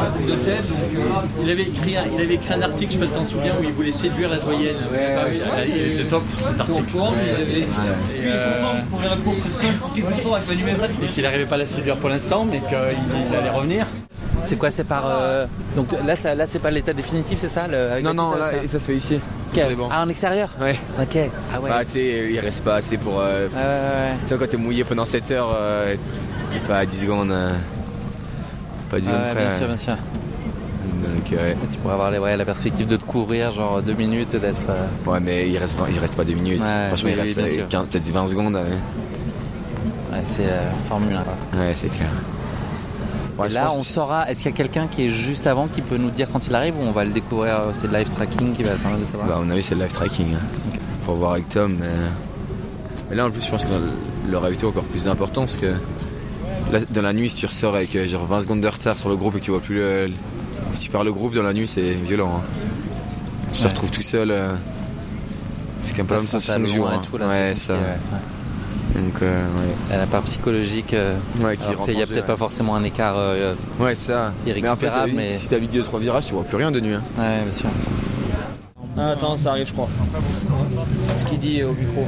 [SPEAKER 14] il avait écrit, un, il avait écrit un article, je ne sais pas si t'en souviens, où il voulait séduire la doyenne. Il était top cet article. Il est content de courir la course, c'est le seul qui est content avec la numéro cinq. Et qu'il n'arrivait pas à la séduire pour l'instant, mais qu'il allait revenir.
[SPEAKER 1] C'est quoi, c'est par... Euh... Donc là, ça, là c'est pas l'état définitif, c'est ça le...
[SPEAKER 8] Non, non, là, ça, ça se fait ici.
[SPEAKER 1] Okay. Ah, en extérieur?
[SPEAKER 8] Ouais.
[SPEAKER 1] Ok. Ah ouais.
[SPEAKER 8] Bah, tu sais, il reste pas assez pour... Euh...
[SPEAKER 1] Ah, ouais, ouais.
[SPEAKER 8] Tu sais, quand t'es mouillé pendant sept heures, euh, t'es pas à dix secondes... Euh... Pas dix
[SPEAKER 1] ah,
[SPEAKER 8] secondes
[SPEAKER 1] ouais,
[SPEAKER 8] près.
[SPEAKER 1] Bien sûr, bien sûr.
[SPEAKER 8] Donc, ouais.
[SPEAKER 1] Tu pourrais avoir les, ouais, la perspective de te courir, genre deux minutes, d'être... Euh...
[SPEAKER 8] Ouais, mais il reste, il reste pas deux minutes.
[SPEAKER 1] Ouais,
[SPEAKER 8] franchement,
[SPEAKER 1] oui,
[SPEAKER 8] il reste
[SPEAKER 1] oui,
[SPEAKER 8] quinze, peut-être vingt secondes. Ouais,
[SPEAKER 1] ouais c'est la Formule un.
[SPEAKER 8] Ouais, c'est clair.
[SPEAKER 1] Ouais, là, on saura. Est-ce qu'il y a quelqu'un qui est juste avant qui peut nous dire quand il arrive ou on va le découvrir? C'est le live tracking qui va permettre de savoir.
[SPEAKER 8] Bah, on a vu, c'est le live tracking. Hein. Okay. Pour voir avec Tom. Mais... mais là, en plus, je pense que le ravito a encore plus d'importance que. Là, dans la nuit, si tu ressors avec genre vingt secondes de retard sur le groupe et que tu vois plus le. Si tu perds le groupe dans la nuit, c'est violent. Hein. Tu ouais. te retrouves tout seul. Euh... C'est qu'un peu comme ça, c'est cinq jours. Hein. Tout, là, ouais, ça. Ouais. Donc, euh, ouais.
[SPEAKER 1] La part psychologique, euh,
[SPEAKER 8] ouais, il
[SPEAKER 1] n'y a peut-être ouais. pas forcément un écart euh,
[SPEAKER 8] ouais, ça.
[SPEAKER 1] irrécupérable.
[SPEAKER 8] Mais, en fait, mais... si tu as vidé deux trois virages, tu vois plus rien de nuit. Hein.
[SPEAKER 1] Ouais, bien sûr.
[SPEAKER 2] Ah, attends, ça arrive, je crois. Ce qu'il dit au micro.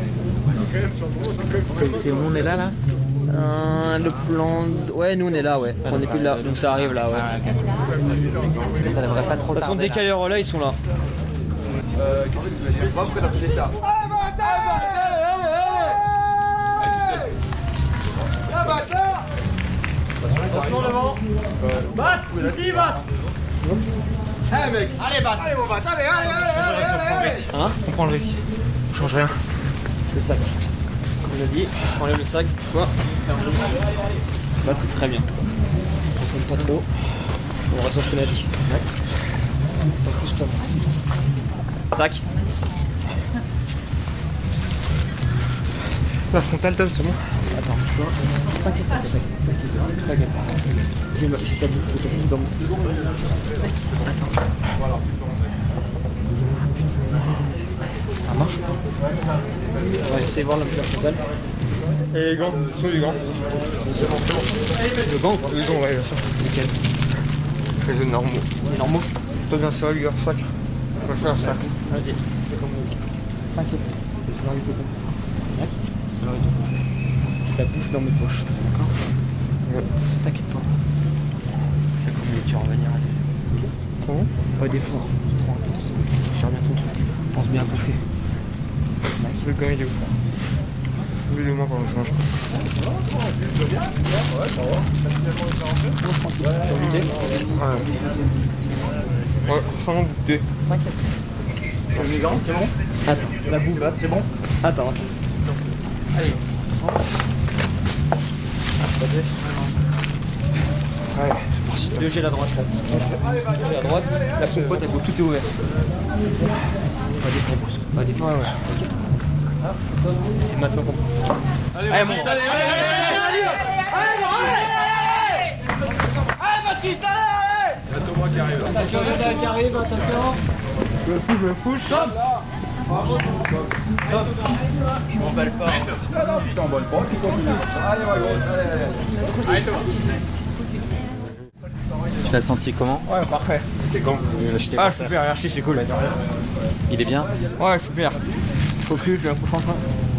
[SPEAKER 1] C'est où on est là, là
[SPEAKER 2] euh, Le plan. De... Ouais, nous on est là, ouais. On est plus là, donc ça arrive là, ouais.
[SPEAKER 1] Ah, okay. Ça devrait pas trop tarder.
[SPEAKER 2] De toute façon, dès qu'il y a les relais, ils sont là.
[SPEAKER 8] Euh, qu'est-ce que tu vas faire? Pourquoi ça?
[SPEAKER 12] Attention devant. Bat, ici, bat.
[SPEAKER 8] Allez mec,
[SPEAKER 12] allez bat, allez mon bat, allez, allez, allez, allez, allez.
[SPEAKER 2] Hein? On prend le risque. On change rien. Le sac. Comme on a dit, on enlève le sac, tu vois. Bat, très bien. On ne pas trop. On reste sur ce qu'on a dit. Ouais. Pas plus pas moins. Sac.
[SPEAKER 12] La frontale, Tom, c'est bon.
[SPEAKER 2] Attends, tu vois. T'inquiète, t'inquiète, t'inquiète. Je vais je t'avoue dans mon. Voilà. Ça marche pas. On va essayer de voir la frontale.
[SPEAKER 12] Et les gants, sont les gants.
[SPEAKER 2] Le gant?
[SPEAKER 12] Les gants, ouais, bien sûr.
[SPEAKER 2] Nickel.
[SPEAKER 12] Fais les normaux.
[SPEAKER 2] Les normaux?
[SPEAKER 12] Toi, bien sûr, les gars, sac. On va faire un sac.
[SPEAKER 2] Vas-y, fais comme vous. T'inquiète. C'est le scénario de ton. Ouais, c'est le scénario de ton. Ta bouffe dans mes poches, d'accord? Ouais. T'inquiète pas. Fais comme tu vas revenir. Ok? Comment? Pas d'effort, c'est trop intense. Gère bien ton truc. Pense bien à bouffer.
[SPEAKER 12] Le gars il est où? Oui, le main quand on change. Ouais, ouais, sans douter.
[SPEAKER 2] T'inquiète. Les gants, c'est bon? Attends, la bouffe là, c'est bon? Attends. Allez.
[SPEAKER 12] Ouais,
[SPEAKER 2] deux G à droite là. deux G à droite, la compote à gauche, tout est ouvert. Pas défendre, pas défendre. Ouais, ouais. C'est maintenant qu'on. Allez, allez, Baptiste, allez, allez, allez, allez, allez, allez, Baptiste, allez.
[SPEAKER 12] Il y a Thomas qui arrive.
[SPEAKER 2] Attention, qui arrive, attention.
[SPEAKER 12] Je le fous, je le fous. Stop.
[SPEAKER 2] Je m'emballe pas.
[SPEAKER 12] Non, tu t'emballes pas, tu continues. Allez, allez, allez.
[SPEAKER 1] Tu l'as senti comment?
[SPEAKER 12] Ouais, parfait. C'est quand?
[SPEAKER 2] Ah, je suis super, merci, c'est cool.
[SPEAKER 1] Il est bien?
[SPEAKER 2] Ouais, super. Focus, j'ai un coup franchement.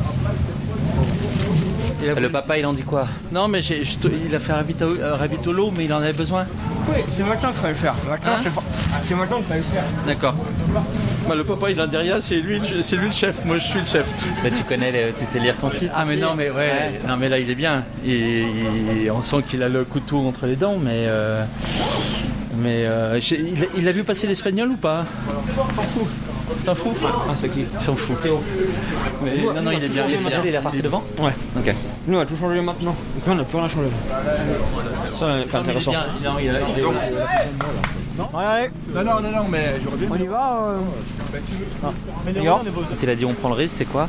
[SPEAKER 1] Le papa, il en dit quoi?
[SPEAKER 14] Non, mais j'ai, je, il a fait un ravito, euh, ravitolo, mais il en avait besoin.
[SPEAKER 12] Oui, c'est maintenant qu'il fallait le faire. Maintenant, hein? c'est, pas... c'est maintenant qu'il fallait le faire.
[SPEAKER 14] D'accord. Bah, le papa, il en dit rien, c'est lui, c'est lui le chef. Moi, je suis le chef.
[SPEAKER 1] Bah, tu connais, les, tu sais lire ton fils.
[SPEAKER 14] Ah, mais non, mais ouais, ouais. Non, mais là, il est bien. Et, et on sent qu'il a le couteau entre les dents, mais. Euh, mais euh, il, il a vu passer l'espagnol ou pas? S'en fout.
[SPEAKER 2] Ah, c'est qui?
[SPEAKER 14] S'en fout.
[SPEAKER 2] Théo.
[SPEAKER 14] Mais non, non, il est bien. Il est bien.
[SPEAKER 1] Il est reparti devant?
[SPEAKER 2] Ouais.
[SPEAKER 1] Ok.
[SPEAKER 2] Nous, on a tout changé maintenant. Donc, on n'a plus rien changé. Ça, c'est intéressant.
[SPEAKER 14] Il est bien. Sinon, il a, il est... Non
[SPEAKER 2] Ouais, ouais.
[SPEAKER 14] Non, non, non, non, mais j'aurais bien.
[SPEAKER 2] On y va euh...
[SPEAKER 14] ah.
[SPEAKER 1] Regarde, quand il a dit on prend le risque, c'est quoi?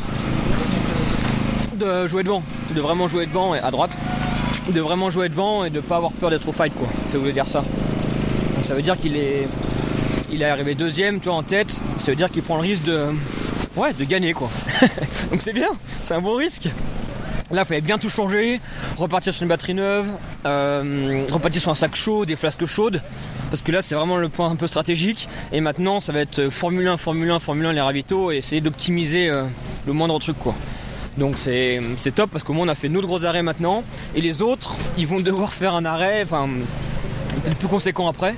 [SPEAKER 2] De jouer devant, de vraiment jouer devant et à droite, de vraiment jouer devant et de pas avoir peur d'être au fight quoi. Ça voulait dire ça. Donc ça veut dire qu'il est, il est arrivé deuxième, tu vois, en tête. Ça veut dire qu'il prend le risque de, ouais, de gagner quoi. Donc c'est bien, c'est un bon risque. Là, il fallait bien tout changer, repartir sur une batterie neuve, euh, repartir sur un sac chaud, des flasques chaudes, parce que là, c'est vraiment le point un peu stratégique. Et maintenant, ça va être Formule un, Formule un, Formule un, les ravitaux, et essayer d'optimiser euh, le moindre truc quoi. Donc c'est, c'est top parce qu'au moins on a fait notre gros arrêt maintenant et les autres ils vont devoir faire un arrêt enfin le plus conséquent après.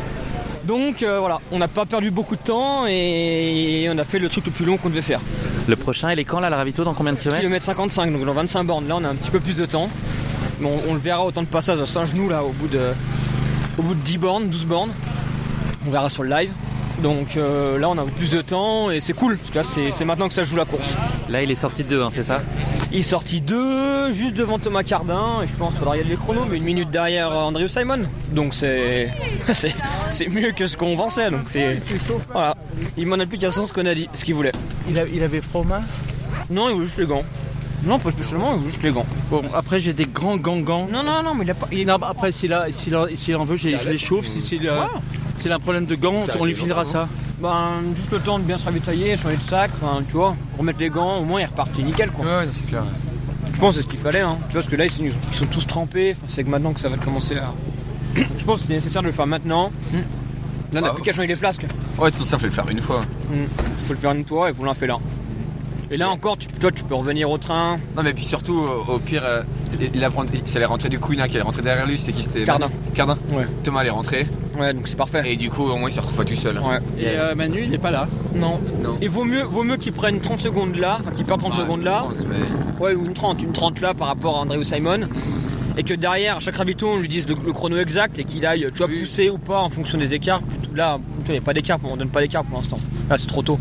[SPEAKER 2] Donc euh, voilà, on n'a pas perdu beaucoup de temps et on a fait le truc le plus long qu'on devait faire.
[SPEAKER 1] Le prochain il est quand là, le ravito, dans combien de kilomètres?
[SPEAKER 2] Kilomètre cinquante-cinq, donc dans vingt-cinq bornes. Là on a un petit peu plus de temps. Mais on, on le verra au temps de passage à Saint-Genoux là au bout de, au bout de dix bornes, douze bornes. On verra sur le live. Donc euh, là on a plus de temps et c'est cool, parce que là c'est, c'est maintenant que ça joue la course.
[SPEAKER 1] Là il est sorti deux, hein, c'est ça?
[SPEAKER 2] Il est sorti deux, juste devant Thomas Cardin, et je pense qu'il faudra regarder les chronos, mais une minute derrière Andrew Simon. Donc c'est, c'est, c'est mieux que ce qu'on pensait. Donc c'est, voilà. Il m'en applique à ce qu'on a dit, ce qu'il voulait.
[SPEAKER 14] Il, a, il avait froid aux mains?
[SPEAKER 2] Non, il voulait juste les gants. Non, pas spécialement, il voulait juste les gants.
[SPEAKER 14] Bon, après j'ai des grands gants gants.
[SPEAKER 2] Non, non, non, mais il a pas. Il...
[SPEAKER 14] Non, après s'il, a, s'il, a, s'il en veut, je les chauffe. Si c'est le... ouais. S'il a un problème de gants, on lui filera ça.
[SPEAKER 2] Ben, juste le temps de bien se ravitailler, changer de sac, enfin, tu vois, remettre les gants, au moins il repart nickel quoi.
[SPEAKER 8] Ouais, c'est clair.
[SPEAKER 2] Je pense que c'est ce qu'il fallait, hein. Tu vois, parce que là ils sont, ils sont tous trempés, enfin, c'est que maintenant que ça va commencer à. Je pense que c'est nécessaire de le faire maintenant. Là, on n'a ah, plus qu'à changer les flasques.
[SPEAKER 8] Ouais, tout ça, faut le faire une fois.
[SPEAKER 2] Il faut le faire une fois et vous l'en faites là. Et là encore, tu, toi, tu peux revenir au train.
[SPEAKER 8] Non, mais puis surtout, au pire, euh, il a, il allait rentrer du coup, il est rentré derrière lui, c'est qui c'était?
[SPEAKER 2] Cardin.
[SPEAKER 8] Cardin.
[SPEAKER 2] Ouais.
[SPEAKER 8] Thomas est rentré.
[SPEAKER 2] Ouais, donc c'est parfait.
[SPEAKER 8] Et du coup, au moins, il se retrouve pas tout seul.
[SPEAKER 2] Ouais.
[SPEAKER 14] Et euh, Manu, il n'est pas là.
[SPEAKER 2] Non.
[SPEAKER 8] Non.
[SPEAKER 2] Et vaut mieux, vaut mieux qu'il prenne trente secondes là, enfin qu'il perde trente ouais, secondes là. trente, mais... Ouais, ou une trente, une trente là par rapport à Andrew Simon. Et que derrière, à chaque ravito, on lui dise le, le chrono exact et qu'il aille, tu vois, oui. pousser ou pas en fonction des écarts. Là, tu vois, il n'y a pas d'écart, on donne pas d'écart pour l'instant. Là, c'est trop tôt.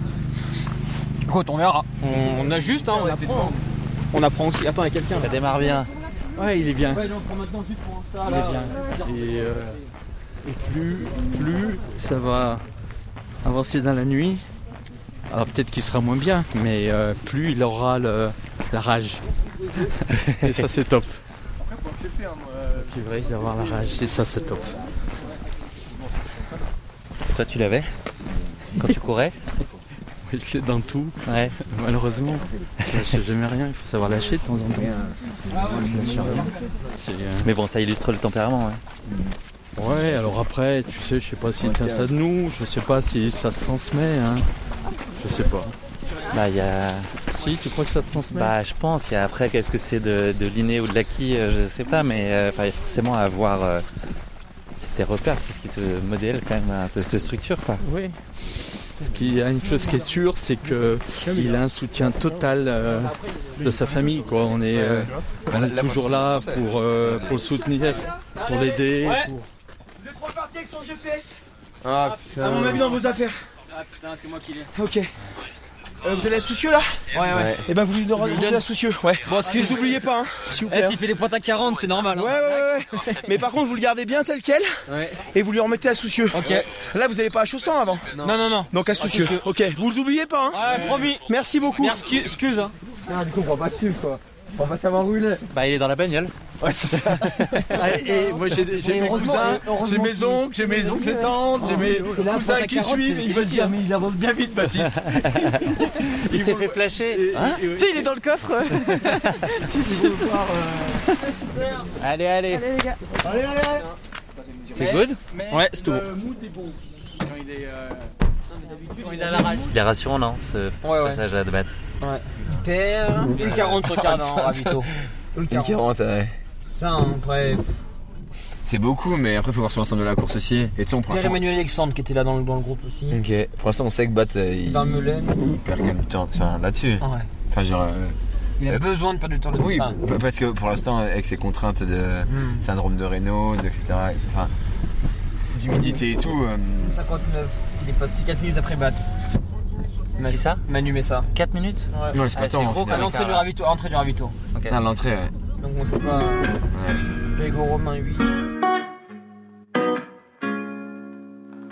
[SPEAKER 2] Écoute, on verra. On, on ajuste, hein, on apprend. On apprend aussi. Attends, il y a quelqu'un.
[SPEAKER 1] Ça démarre bien.
[SPEAKER 14] Ouais, il est bien.
[SPEAKER 2] Ouais, il en prend maintenant juste pour Insta.
[SPEAKER 14] Il est bien. Et, euh, et plus, plus ça va avancer dans la nuit, alors peut-être qu'il sera moins bien, mais euh, plus il aura le, la rage. Et ça, c'est top. C'est vrai d'avoir la rage, et ça, c'est top.
[SPEAKER 1] Toi, tu l'avais quand tu courais?
[SPEAKER 14] Oui, je l'ai dans tout.
[SPEAKER 1] Ouais.
[SPEAKER 14] Malheureusement, je lâche jamais rien. Il faut savoir lâcher de temps en temps. Je lâche rien. C'est, euh...
[SPEAKER 1] Mais bon, ça illustre le tempérament. Ouais.
[SPEAKER 14] Ouais. Alors après, tu sais, je sais pas si tient ça de nous. Je sais pas si ça se transmet. Hein. Je sais pas.
[SPEAKER 1] Bah, il y a.
[SPEAKER 14] Si, tu crois que ça se transmet?
[SPEAKER 1] Bah, je pense. Il y a après, qu'est-ce que c'est de, de l'inné ou de l'acquis, je sais pas. Mais euh, forcément, à avoir euh, tes repères, c'est ce qui te modèle quand même, te, te structure, quoi.
[SPEAKER 14] Oui. Parce qu'il y a une chose qui est sûre, c'est qu'il a un soutien total euh, de sa famille, quoi. On est, euh, on est toujours là pour, euh, pour le soutenir, pour l'aider.
[SPEAKER 15] Ouais.
[SPEAKER 14] Pour...
[SPEAKER 15] Vous êtes reparti avec son G P S?
[SPEAKER 14] Ah putain.
[SPEAKER 15] À mon avis, dans vos affaires.
[SPEAKER 2] Ah putain, c'est moi qui l'ai.
[SPEAKER 15] Ok. Euh, vous allez à Soucieux là?
[SPEAKER 2] Ouais, ouais.
[SPEAKER 15] Et ben vous lui donnez à Soucieux, ouais. Bon, excusez, vous oubliez pas, hein, s'il vous plaît.
[SPEAKER 2] Eh, s'il fait des pointes à quarante, c'est normal. Hein.
[SPEAKER 15] Ouais, ouais, ouais. Mais par contre, vous le gardez bien tel quel.
[SPEAKER 2] Ouais.
[SPEAKER 15] Et vous lui remettez à Soucieux.
[SPEAKER 2] Ok.
[SPEAKER 15] Là, vous avez pas à Chausson avant?
[SPEAKER 2] Non, non, non.
[SPEAKER 15] Donc à Soucieux. Ok. Vous le oubliez pas, hein?
[SPEAKER 2] Ouais, promis.
[SPEAKER 15] Merci beaucoup.
[SPEAKER 2] Merci, excuse, hein.
[SPEAKER 15] Ah, du coup, on va pas suivre, quoi. On va savoir où il est.
[SPEAKER 1] Bah, il est dans la bagnole.
[SPEAKER 14] Ouais, c'est ça. et, et moi, j'ai, j'ai mes cousins, j'ai mes oncles, j'ai mes oncles et tantes, j'ai mes cousins qui suivent. Et il va se dire, mais il avance bien vite, Baptiste.
[SPEAKER 1] Il s'est fait flasher.
[SPEAKER 15] Hein, tu sais, il est dans le coffre.
[SPEAKER 1] Allez, allez.
[SPEAKER 15] Allez, les gars. Allez, allez, allez.
[SPEAKER 1] C'est good?
[SPEAKER 2] Ouais, c'est tout bon.
[SPEAKER 14] Le mood est bon. Quand il est. Euh... Quand il a la rage.
[SPEAKER 1] Il est rassurant, non, ce
[SPEAKER 2] ouais,
[SPEAKER 1] passage
[SPEAKER 2] ouais.
[SPEAKER 1] à Debat?
[SPEAKER 2] Ouais. Il perd une quarante sur Cardin en ravito.
[SPEAKER 8] Une quarante, ouais.
[SPEAKER 2] Ça, hein, après.
[SPEAKER 8] C'est beaucoup, mais après, il faut voir sur l'ensemble de la course aussi. Et tu sais, on prend.
[SPEAKER 2] Pierre-Emmanuel Alexandre qui était là dans le, dans le groupe aussi.
[SPEAKER 8] Ok. Pour l'instant, on sait que Bat. Il,
[SPEAKER 2] Van Meulen.
[SPEAKER 8] Il perd quand même du temps enfin, là-dessus.
[SPEAKER 2] Ouais.
[SPEAKER 8] Enfin, genre. Euh...
[SPEAKER 2] Il a euh, besoin de perdre du temps de
[SPEAKER 8] Oui, enfin, parce que pour l'instant, avec ses contraintes de mm. syndrome de Raynaud, et cetera. Enfin, d'humidité et tout. Euh...
[SPEAKER 2] cinquante-neuf. Il est passé quatre minutes après Bat.
[SPEAKER 1] Qui ça?
[SPEAKER 2] Manu Messa.
[SPEAKER 1] quatre minutes?
[SPEAKER 8] Ouais. Non, c'est pas ah, tant.
[SPEAKER 2] À l'entrée du ravito. À l'entrée du ravito.
[SPEAKER 8] Okay. À l'entrée, ouais.
[SPEAKER 2] Donc on sait pas. Ouais. Pégo Romain huit.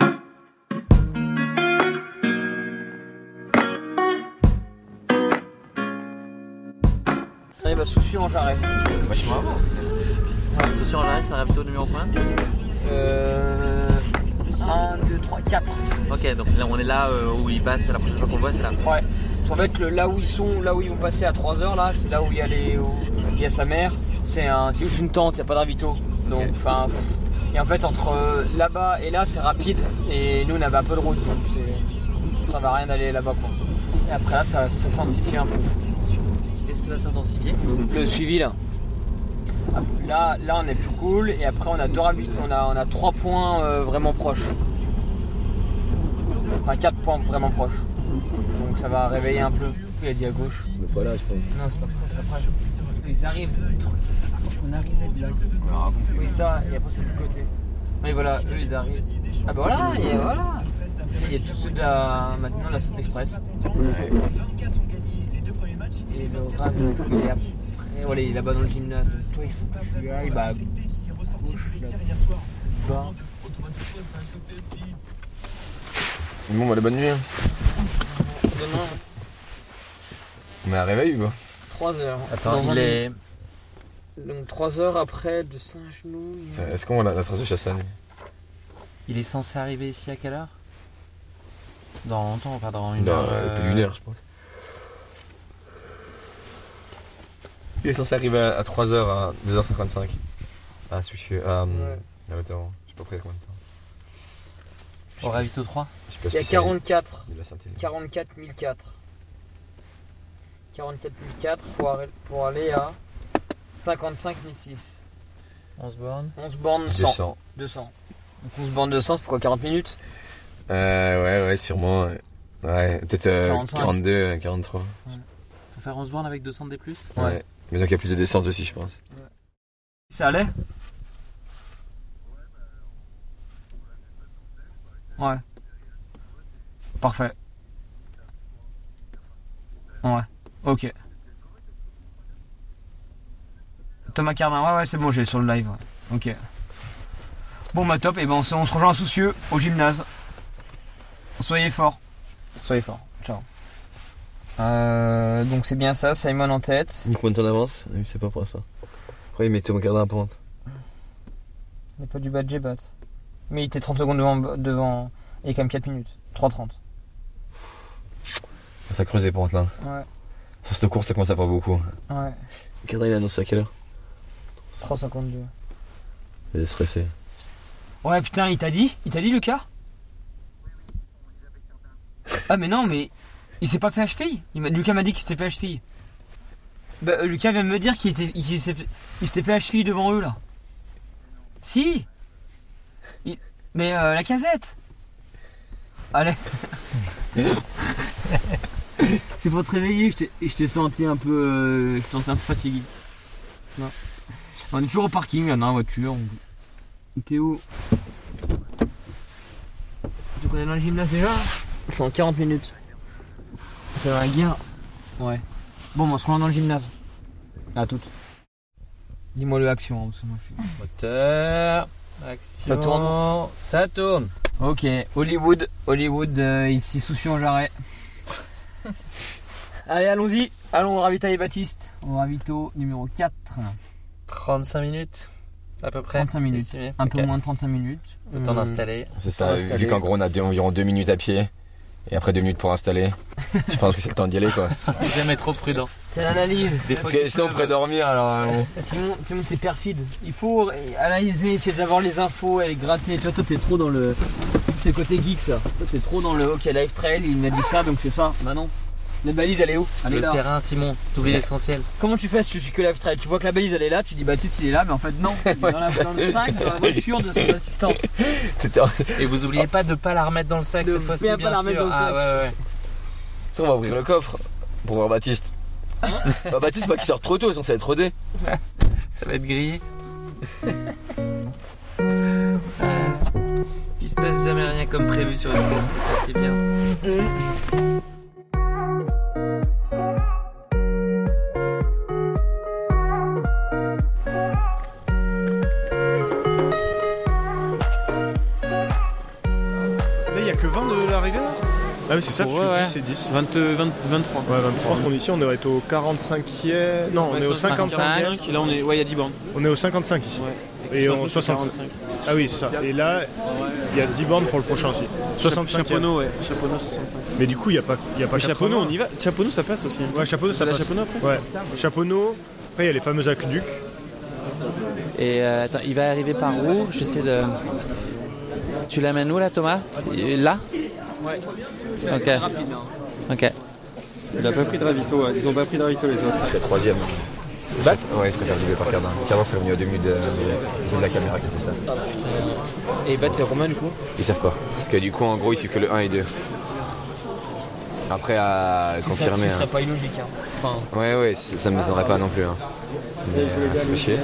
[SPEAKER 2] Saussure-en-Jarret.
[SPEAKER 8] Vachement avant.
[SPEAKER 1] Ouais, Saussure-en-Jarret, c'est le ravito numéro combien?
[SPEAKER 2] Euh. un, deux, trois, quatre.
[SPEAKER 1] Ok, donc là on est là euh, où ils passent, la prochaine fois qu'on le voit, c'est là.
[SPEAKER 2] Ouais. En fait, le, là où ils sont, là où ils vont passer à trois heures, là, c'est là où il y a, les, où il y a sa mère. C'est un, c'est juste une tente, il n'y a pas de ravito. Donc, enfin. Okay. Et en fait, entre euh, là-bas et là, c'est rapide. Et nous, on avait un peu de route. Donc, c'est, ça ne va rien d'aller là-bas, quoi. Et après, là, ça, ça s'intensifie un peu.
[SPEAKER 1] Qu'est-ce qui va s'intensifier?
[SPEAKER 2] Le suivi, là. Là, là, on est plus cool. Et après, on a, deux, on a, on a trois points euh, vraiment proches. Enfin, quatre points vraiment proches. Donc, ça va réveiller un peu. Il a dit à gauche.
[SPEAKER 8] Mais pas là, je pense.
[SPEAKER 2] Non, c'est pas c'est après. Ils arrivent. On arrive de là. Oui, ça, et après c'est de l'autre côté. Oui, voilà, eux ils arrivent. Ah bah voilà, et voilà. Il y a tous ceux de la. Maintenant, la Sainte Express. Ouais. Et le rat de l'autre côté après. Voilà, il est là-bas dans le gymnase. Toi, il faut que tu ailles, bah. Gauche, là. Bas.
[SPEAKER 8] Bon, bah, la bonne nuit. Hein.
[SPEAKER 2] Demain.
[SPEAKER 8] On est à réveil ou quoi?
[SPEAKER 2] trois heures.
[SPEAKER 1] Attends, il est.
[SPEAKER 2] Donc trois heures après de Saint-Genoux.
[SPEAKER 8] A... Est-ce qu'on a la trace de Chassagne?
[SPEAKER 1] Il est censé arriver ici à quelle heure? Dans longtemps, enfin dans une
[SPEAKER 8] dans,
[SPEAKER 1] heure.
[SPEAKER 8] Euh... Plus d'une heure, je pense. Il est censé arriver à trois heures à deux heures cinquante-cinq. Ah, celui-ci. Ah, ouais. À l'auteur. Je sais pas près combien de temps.
[SPEAKER 1] Au ravito trois?
[SPEAKER 2] Il y a quarante-quatre. quarante-quatre mille quatre. quarante-quatre mille quatre pour, pour aller à cinquante-cinq mille six.
[SPEAKER 1] onze bornes.
[SPEAKER 2] onze bornes cent. deux cents. deux cents. Donc onze bornes deux cents, c'est quoi, quarante minutes?
[SPEAKER 8] Euh, ouais, ouais, sûrement. Ouais, ouais peut-être euh, quarante-deux, quarante-trois.
[SPEAKER 1] Ouais. Faut faire onze bornes avec deux cents D plus?
[SPEAKER 8] Ouais. ouais. Mais donc il y a plus de descente aussi, je pense.
[SPEAKER 2] Ouais. Ça allait? Ouais. Parfait. Ouais. Ok. Thomas Cardin, ouais, ouais, c'est bon, j'ai sur le live. Ouais. Ok. Bon, bah top, et ben on se, on se rejoint à Soucieux, au gymnase. Soyez forts. Soyez forts. Ciao. Euh, donc c'est bien ça, Simon en tête.
[SPEAKER 8] Combien de temps d'avance? Je sais pas pour ça. Après, il met Thomas Cardin à pente.
[SPEAKER 2] Il n'est pas du badge bat. Mais il était trente secondes devant. devant il est quand même quatre minutes. trois trente.
[SPEAKER 8] Ça creuse les pentes là.
[SPEAKER 2] Ouais.
[SPEAKER 8] Sur cette course, ça commence à faire beaucoup.
[SPEAKER 2] Ouais.
[SPEAKER 8] Cardin, il a annoncé à quelle heure?
[SPEAKER 2] trois cinquante-deux.
[SPEAKER 8] Il est stressé.
[SPEAKER 2] Ouais, putain, il t'a dit? Il t'a dit, Lucas? Ah, mais non, mais il s'est pas fait H-fille. Lucas m'a dit qu'il s'était fait H-fille. Bah, euh, Lucas vient de me dire qu'il était, il s'est fait, il s'était fait H-fille devant eux là. Si. Il, mais euh, la casette. Allez. C'est pour te réveiller, je t'ai senti un peu, euh, je t'ai senti un peu fatigué. Non. On est toujours au parking là, dans la voiture. T'es où? Tu connais dans le gymnase déjà? C'est en quarante minutes. C'est la guerre. Ouais. Bon, on se rend dans le gymnase. À toutes. Dis-moi le action. Hein, parce que moi, je suis...
[SPEAKER 1] Moteur. Action.
[SPEAKER 2] Ça tourne.
[SPEAKER 1] Ça tourne.
[SPEAKER 2] Ok. Hollywood. Hollywood euh, ici, Soucy-en-Jarret. Allez, allons-y. Allons, on ravitaille Baptiste. Au ravito numéro quatre.
[SPEAKER 1] trente-cinq minutes. À peu près.
[SPEAKER 2] trente-cinq minutes. Estimé. Un okay. peu moins de trente-cinq minutes.
[SPEAKER 1] Le temps d'installer.
[SPEAKER 8] C'est ça, vu qu'en gros on a deux, environ deux minutes à pied. Et après deux minutes pour installer. Je pense que c'est le temps d'y aller quoi.
[SPEAKER 1] Jamais trop prudent.
[SPEAKER 2] C'est l'analyse.
[SPEAKER 8] Des fois que sinon on pourrait dormir alors. Euh...
[SPEAKER 2] Simon, Simon t'es perfide. Il faut analyser, essayer d'avoir les infos et gratter. Toi, toi t'es trop dans le. C'est le côté geek ça. Toi t'es trop dans le ok live trail, il m'a dit ça donc c'est ça. Bah non. La balise elle est où? Elle
[SPEAKER 1] Le
[SPEAKER 2] est là.
[SPEAKER 1] terrain Simon, t'oublies l'essentiel.
[SPEAKER 2] Comment tu fais si tu suis que live trail? Tu vois que la balise elle est là, tu dis Baptiste il est là, mais en fait non. Il est dans, la, dans le sac, dans la voiture de son assistance.
[SPEAKER 1] Et vous oubliez pas de pas la remettre dans le sac
[SPEAKER 2] de
[SPEAKER 1] cette fois-ci,
[SPEAKER 2] bien,
[SPEAKER 1] bien
[SPEAKER 2] pas
[SPEAKER 1] sûr.
[SPEAKER 2] La
[SPEAKER 1] ah ouais ouais.
[SPEAKER 8] Ça on va ouvrir le coffre pour voir Baptiste. Hein bah, Baptiste, pas qu'il sort trop tôt, sinon ça va être rodé.
[SPEAKER 1] Ça va être grillé. euh, il se passe jamais rien comme prévu sur une course, c'est ça qui est bien. Mmh.
[SPEAKER 14] Là, il n'y a que vingt de l'arrivée là?
[SPEAKER 16] Ah oui, c'est ça,
[SPEAKER 1] Pour
[SPEAKER 16] parce
[SPEAKER 1] eux,
[SPEAKER 16] que
[SPEAKER 1] ouais.
[SPEAKER 16] dix c'est dix.
[SPEAKER 14] vingt, vingt, vingt-trois.
[SPEAKER 16] Ouais, vingt-trois. Je pense qu'on est ici, on doit être au quarante-cinquième. Non, on est au cinquante-cinquième.
[SPEAKER 14] Et là, on est... ouais, il y a dix bornes.
[SPEAKER 16] On est au cinquante-cinq ici.
[SPEAKER 14] Ouais.
[SPEAKER 16] Et on soixante-cinq. Ah oui, c'est ça. Et là, il y a dix bornes pour le prochain aussi. soixante-cinq.
[SPEAKER 14] Chaponneau, ouais. Chaponneau, soixante-cinq.
[SPEAKER 16] Mais du coup, il n'y a pas, y a pas
[SPEAKER 14] Chaponneau, on y va. Chaponneau, ça passe aussi.
[SPEAKER 16] Ouais, Chaponneau, ça passe.
[SPEAKER 14] Chaponneau après.
[SPEAKER 16] Ouais. Chaponneau. Après, il y a les fameux aqueducs.
[SPEAKER 1] Et euh, attends, il va arriver par où? J'essaie de. Tu l'amènes où là, Thomas? Là?
[SPEAKER 2] Ouais.
[SPEAKER 1] Ok. Ok.
[SPEAKER 12] Il a pas pris de ravito, ouais. Ils ont pas pris de ravito les autres.
[SPEAKER 8] C'est la troisième.
[SPEAKER 1] Bah
[SPEAKER 8] Ouais, je préfère doubler par Cardin. Cardin serait venu à deux minutes de, de, de la caméra qui était ça.
[SPEAKER 2] Et bah t'es Romain du coup?
[SPEAKER 8] Ils savent pas. Parce que du coup, en gros, il suffit que le un et deux. Après, à
[SPEAKER 2] Ce
[SPEAKER 8] confirmer.
[SPEAKER 2] serait, ce serait
[SPEAKER 8] hein.
[SPEAKER 2] pas illogique. Hein. Enfin...
[SPEAKER 8] Ouais, ouais, c- ça me m'étonnerait pas non plus. Hein. Mais euh, ça fait chier.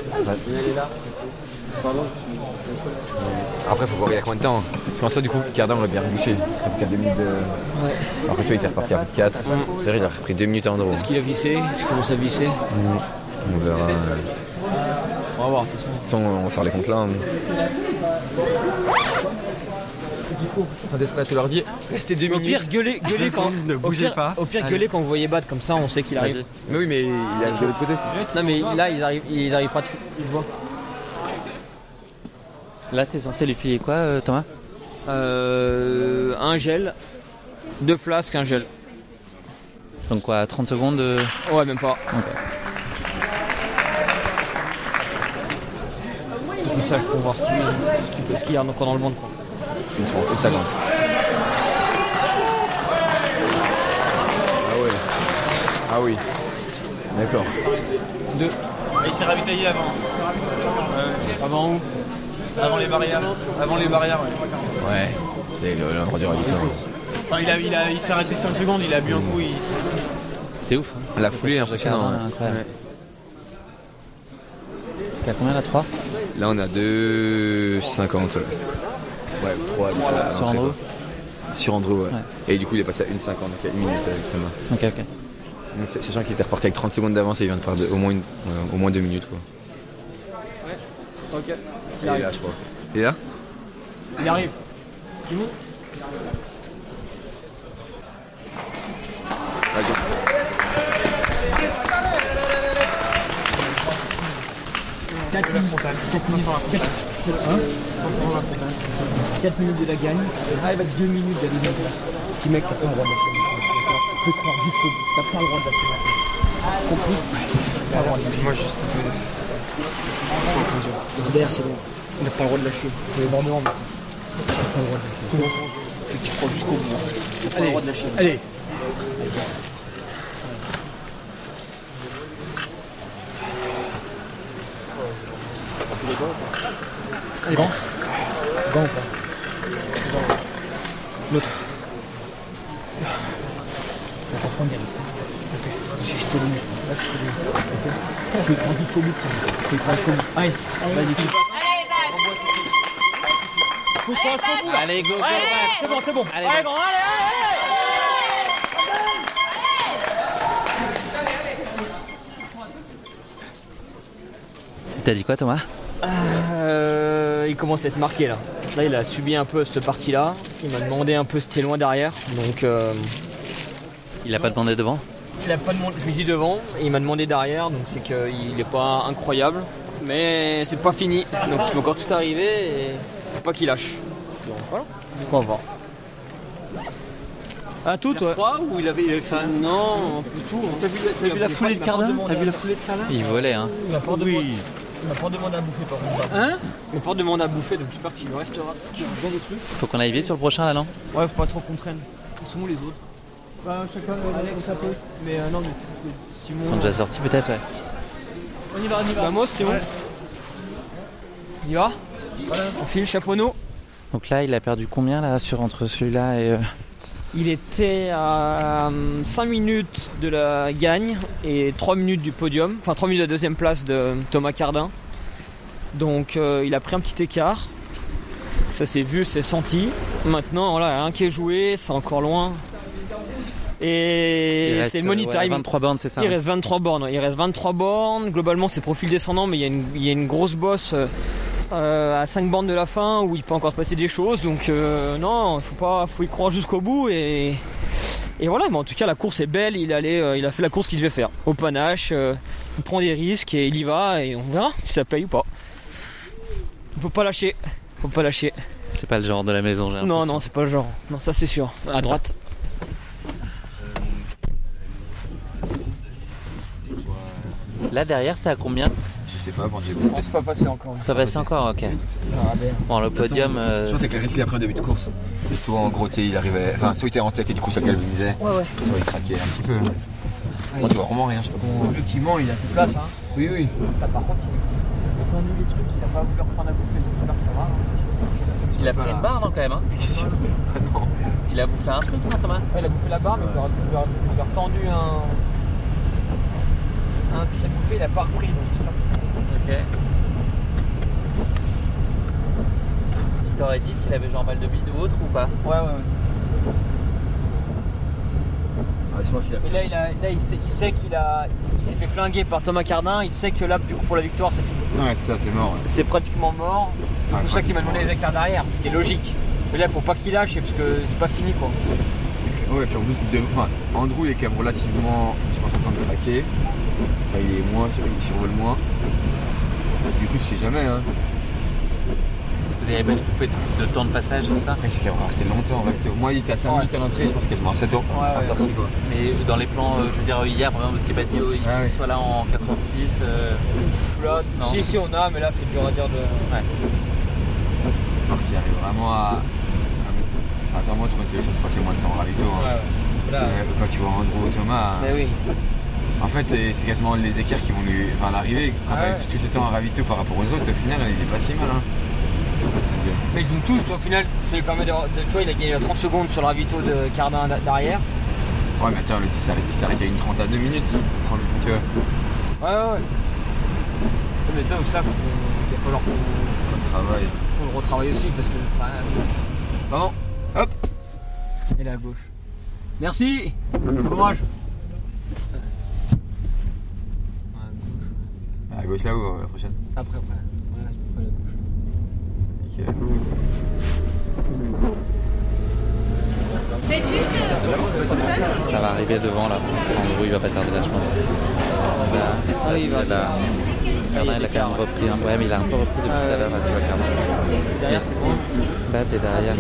[SPEAKER 8] Après, faut voir il y a combien de temps. Parce qu'en soi, du coup, Cardin, on l'a bien rebouché. Ça fait qu'à deux minutes de.
[SPEAKER 2] Ouais.
[SPEAKER 8] Après, tu vois, il était reparti à plus de quatre.
[SPEAKER 2] Mm.
[SPEAKER 8] C'est vrai, il a repris deux minutes à Andro.
[SPEAKER 2] Est-ce qu'il a vissé? Est-ce qu'il commence à visser?
[SPEAKER 8] Mm. On verra.
[SPEAKER 2] On va voir. De
[SPEAKER 8] toute façon, on va faire les comptes là. Hein.
[SPEAKER 14] Saint-Esprit, tu leur dis.
[SPEAKER 2] Restez deux minutes. Au pire, gueulez, gueulez quand.
[SPEAKER 14] Ne bougez
[SPEAKER 2] au pire,
[SPEAKER 14] pas.
[SPEAKER 2] Au pire,
[SPEAKER 14] Allez.
[SPEAKER 2] gueulez quand vous voyez battre, comme ça on sait qu'il arrive.
[SPEAKER 8] Mais oui, mais il a de l'autre côté.
[SPEAKER 2] Non, mais là, ils arrivent, ils arrivent pratiquement. Ils le voient.
[SPEAKER 1] Là, t'es censé lui filer quoi, euh, Thomas?
[SPEAKER 2] Euh, un gel, deux flasques, un gel.
[SPEAKER 1] Donc quoi, trente secondes de...
[SPEAKER 2] Ouais, même pas.
[SPEAKER 1] Ok.
[SPEAKER 2] Comme ça, je peux voir ce qu'il ce qu'il- ce qu'il y a encore dans le ventre. Quoi.
[SPEAKER 8] Une trente secondes. Ah ouais. Ah oui. D'accord.
[SPEAKER 2] Deux.
[SPEAKER 14] Il s'est ravitaillé avant.
[SPEAKER 2] Euh, avant où?
[SPEAKER 14] Avant les barrières. Avant les barrières, ouais.
[SPEAKER 8] Ouais. C'est le- l'endroit du ravitaillement.
[SPEAKER 14] Enfin, il, a, il, a, il s'est arrêté cinq secondes, il a bu un coup. Il...
[SPEAKER 1] C'était ouf. Hein.
[SPEAKER 8] La foulée, impressionnant.
[SPEAKER 1] Cardin, incroyable. Ouais. T'es à combien là, trois?
[SPEAKER 8] Là, on a deux cinquante. Ouais, trois.
[SPEAKER 1] Sur Andrew?
[SPEAKER 8] Sur Andrew, ouais.
[SPEAKER 1] Ouais.
[SPEAKER 8] Et du coup, il est passé à une cinquante, donc il y a une minute avec Thomas.
[SPEAKER 1] Ok, ok.
[SPEAKER 8] Donc, sachant qu'il était reparti avec trente secondes d'avance et il vient de faire de- au, moins une, euh, au moins deux minutes, quoi.
[SPEAKER 2] Ok.
[SPEAKER 8] Il est là, je crois. Il est là?
[SPEAKER 2] Il arrive. Tu montes?
[SPEAKER 8] Vas-y.
[SPEAKER 2] quatre minutes. quatre minutes. quatre minutes de la gagne. Ah, il va être deux minutes d'aller dans la place. Petit mec, t'as pas le droit de lâcher. Tu peux croire jusqu'au bout. T'as pas le droit de lâcher. Compris? T'as pas le droit de lâcher.
[SPEAKER 12] Moi, juste un peu.
[SPEAKER 2] Derrière, c'est bon. On n'a pas le droit de lâcher. C'est énormément. T'as pas le droit de lâcher. Faut que tu crois jusqu'au bout. T'as pas le droit de lâcher. Allez. Allez, bon. Bon ou pas? L'autre. On va prendre bien. Ok. Je te le mets. Là, je te le mets. Ok. Tu prends jusqu'au bout. Tu prends jusqu'au bout. Allez, vas-y. Faut que tu restes au bout, là.
[SPEAKER 1] Allez, go, go,
[SPEAKER 2] Allez,
[SPEAKER 1] Max.
[SPEAKER 2] c'est bon, c'est bon.
[SPEAKER 1] Allez,
[SPEAKER 2] Allez,
[SPEAKER 1] Max.
[SPEAKER 2] grand, allez, allez,
[SPEAKER 1] T'as dit quoi, Thomas?
[SPEAKER 2] Euh, il commence à être marqué là. Là, il a subi un peu cette partie-là. Il m'a demandé un peu si c'était loin derrière. Donc, euh,
[SPEAKER 1] Il a pas demandé devant?
[SPEAKER 2] il a pas demandé. Je lui ai dit devant et il m'a demandé derrière. Donc, c'est qu'il n'est pas incroyable. Mais c'est pas fini. Donc, il peut encore tout arriver et faut pas qu'il lâche. Donc, voilà. Donc, on va voir. À tout, toi.
[SPEAKER 14] Ou il avait, il avait fait un non, un peu tout. T'as vu, t'as vu la foulée de Cardin? T'as vu la foulée de Cardin?
[SPEAKER 1] Il volait, hein.
[SPEAKER 2] Il m'a pas demandé. Il m'a pas demandé à bouffer par contre.
[SPEAKER 14] Hein?
[SPEAKER 2] Il m'a pas demandé à bouffer, donc j'espère qu'il me restera. Tu veux bien des trucs?
[SPEAKER 1] Faut qu'on aille vite sur le prochain, là, non?
[SPEAKER 2] Ouais, faut pas trop qu'on traîne. Ils sont où les autres? Bah, chacun euh, on s'appelle. Mais euh, non, mais Simon.
[SPEAKER 1] Ils sont déjà sortis, peut-être, ouais.
[SPEAKER 2] On y va, on y va. Vamos, c'est bon. On y va? Voilà. On file, chaponneau.
[SPEAKER 1] Donc là, il a perdu combien, là, sur entre celui-là et... Euh...
[SPEAKER 2] Il était à cinq minutes de la gagne et trois minutes du podium. Enfin, trois minutes de la deuxième place de Thomas Cardin. Donc, euh, il a pris un petit écart. Ça s'est vu, c'est senti. Maintenant, voilà, il y a rien qui est joué, c'est encore loin. Et
[SPEAKER 1] reste,
[SPEAKER 2] c'est le money
[SPEAKER 1] ouais,
[SPEAKER 2] time.
[SPEAKER 1] vingt-trois bornes, c'est ça?
[SPEAKER 2] Il reste vingt-trois bornes. Ouais. Il reste vingt-trois bornes. Globalement, c'est profil descendant, mais il y a une, il y a une grosse bosse euh, euh, à cinq bornes de la fin où il peut encore se passer des choses. Donc euh, non, faut pas, faut y croire jusqu'au bout et, et voilà. Mais en tout cas, la course est belle. Il allait, euh, il a fait la course qu'il devait faire au panache. Euh, il prend des risques et il y va et on verra si ça paye ou pas. Il faut pas lâcher, faut pas lâcher.
[SPEAKER 1] C'est pas le genre de la maison, j'ai
[SPEAKER 2] Non, non, c'est pas le genre. Non, ça c'est sûr. À droite.
[SPEAKER 1] Là derrière, c'est à combien?
[SPEAKER 8] Je sais pas, bon, j'ai
[SPEAKER 2] On s'est pas passé encore.
[SPEAKER 1] Ça passé encore, ok. Bon, le podium.
[SPEAKER 8] Je pense que le risque après au début de course, c'est soit en gros, il arrivait. Enfin, soit il était en tête et du coup ça galvanisait.
[SPEAKER 2] Ouais, ouais.
[SPEAKER 8] Soit il craquait un petit peu. Moi, tu vois vraiment rien, je sais pas comment.
[SPEAKER 2] Objectivement, il a fait place, hein.
[SPEAKER 8] Oui, oui.
[SPEAKER 2] Là, par contre, il a tendu les trucs, il a pas voulu reprendre à bouffer, donc j'espère que ça va.
[SPEAKER 1] Il a pris une barre, non, quand même, hein?
[SPEAKER 8] Non.
[SPEAKER 1] Il a bouffé un truc, non, Thomas?
[SPEAKER 2] Ouais, il a bouffé la barre, mais je lui ai retendu un. Un truc à bouffer, il a pas repris, donc j'espère que ça va.
[SPEAKER 1] Ok. Il t'aurait dit s'il avait genre mal de bide ou autre ou pas?
[SPEAKER 2] Ouais, ouais, ouais.
[SPEAKER 8] Ah, je pense qu'il a fait.
[SPEAKER 2] Et là, il, a, là, il sait, il sait qu'il a, il s'est fait flinguer par Thomas Cardin. Il sait que là, du coup, pour la victoire, c'est fini.
[SPEAKER 8] Ouais, c'est ça, c'est mort. Ouais.
[SPEAKER 2] C'est pratiquement mort. C'est pour ça qu'il m'a demandé les hectares derrière, ce qui est logique. Mais là, il faut pas qu'il lâche parce que c'est pas fini, quoi.
[SPEAKER 8] Ouais, puis en plus, de... enfin, Andrew il est quand même relativement, je pense, en train de craquer. Enfin, il est moins, il survole moins. Du coup, tu sais jamais, hein.
[SPEAKER 1] Vous avez pas du tout fait de temps de passage tout ça?
[SPEAKER 8] Après, c'est qu'il va rester longtemps. Moi, il était à cinq minutes à l'entrée, je pense quasiment à sept heures.
[SPEAKER 2] Ouais, ouais.
[SPEAKER 8] Sortie, quoi.
[SPEAKER 1] Mais dans les plans, euh, je veux dire, hier, par exemple, Thibadio, il
[SPEAKER 8] ah, oui.
[SPEAKER 1] soit là en quatre-vingt-six. Euh...
[SPEAKER 2] Là, non. Si, si, on a, mais là, c'est dur à dire de.
[SPEAKER 1] Ouais.
[SPEAKER 8] Alors qu'il arrive vraiment à. Attends, moi, tu vois une solution pour passer moins de temps en ravito. Hein.
[SPEAKER 2] Ouais, ouais. Là,
[SPEAKER 8] mais, quand tu vois Andrew ou Thomas.
[SPEAKER 2] Mais oui.
[SPEAKER 8] En fait, c'est quasiment les écarts qui vont lui. Enfin, l'arrivée, quand ah, ouais. tous ces temps en ravito par rapport aux autres, au final, il est pas si mal. Hein.
[SPEAKER 2] Mais ils doutent tous, toi, au final, ça lui permet de, de. Tu vois, il a gagné trente secondes sur le ravito de Cardin derrière.
[SPEAKER 8] Ouais, mais attends, il s'est arrêté à une trente à deux minutes. Tu vois.
[SPEAKER 2] Ouais, ouais, ouais. Mais ça, ça, faut, il va falloir qu'on
[SPEAKER 8] travaille.
[SPEAKER 2] Qu'on le retravaille aussi, parce que. Enfin, pardon. Hop. Et là à gauche. Merci. Courage.
[SPEAKER 8] À gauche là ou la prochaine?
[SPEAKER 2] Après, après. Voilà, je peux pas la gauche.
[SPEAKER 8] Nickel.
[SPEAKER 7] Faites juste.
[SPEAKER 1] Ça va arriver devant là. Andrew il va pas tarder là, je pense. Ça,
[SPEAKER 2] ah, il va
[SPEAKER 1] là. Cardin il a quand même repris un. Ouais, mais il a un peu repris depuis tout à l'heure, tu vois, Cardin.
[SPEAKER 2] Derrière, c'est bon.
[SPEAKER 1] Là, t'es derrière.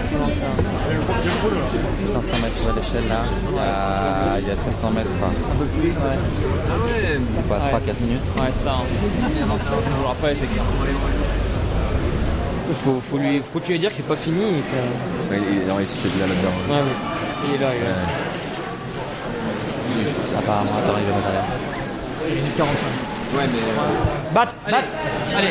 [SPEAKER 1] C'est cinq cents mètres à l'échelle là. Il y a sept cents mètres. Quoi.
[SPEAKER 2] Un peu plus, ouais.
[SPEAKER 8] Ah ouais.
[SPEAKER 1] C'est quoi, trois à quatre minutes?
[SPEAKER 2] Ouais, c'est ça. On après, c'est clair. Faut, faut, lui, faut continuer à dire que c'est pas fini. Et que...
[SPEAKER 8] ouais, il, non, ici c'est bien là-dedans.
[SPEAKER 2] Ouais, ouais. Il est là, il est là.
[SPEAKER 1] Ouais. Apparemment, attends, il va mettre derrière.
[SPEAKER 2] J'ai dit quarante-cinq.
[SPEAKER 8] Ouais, mais.
[SPEAKER 2] Euh... Batte, batte. Allez.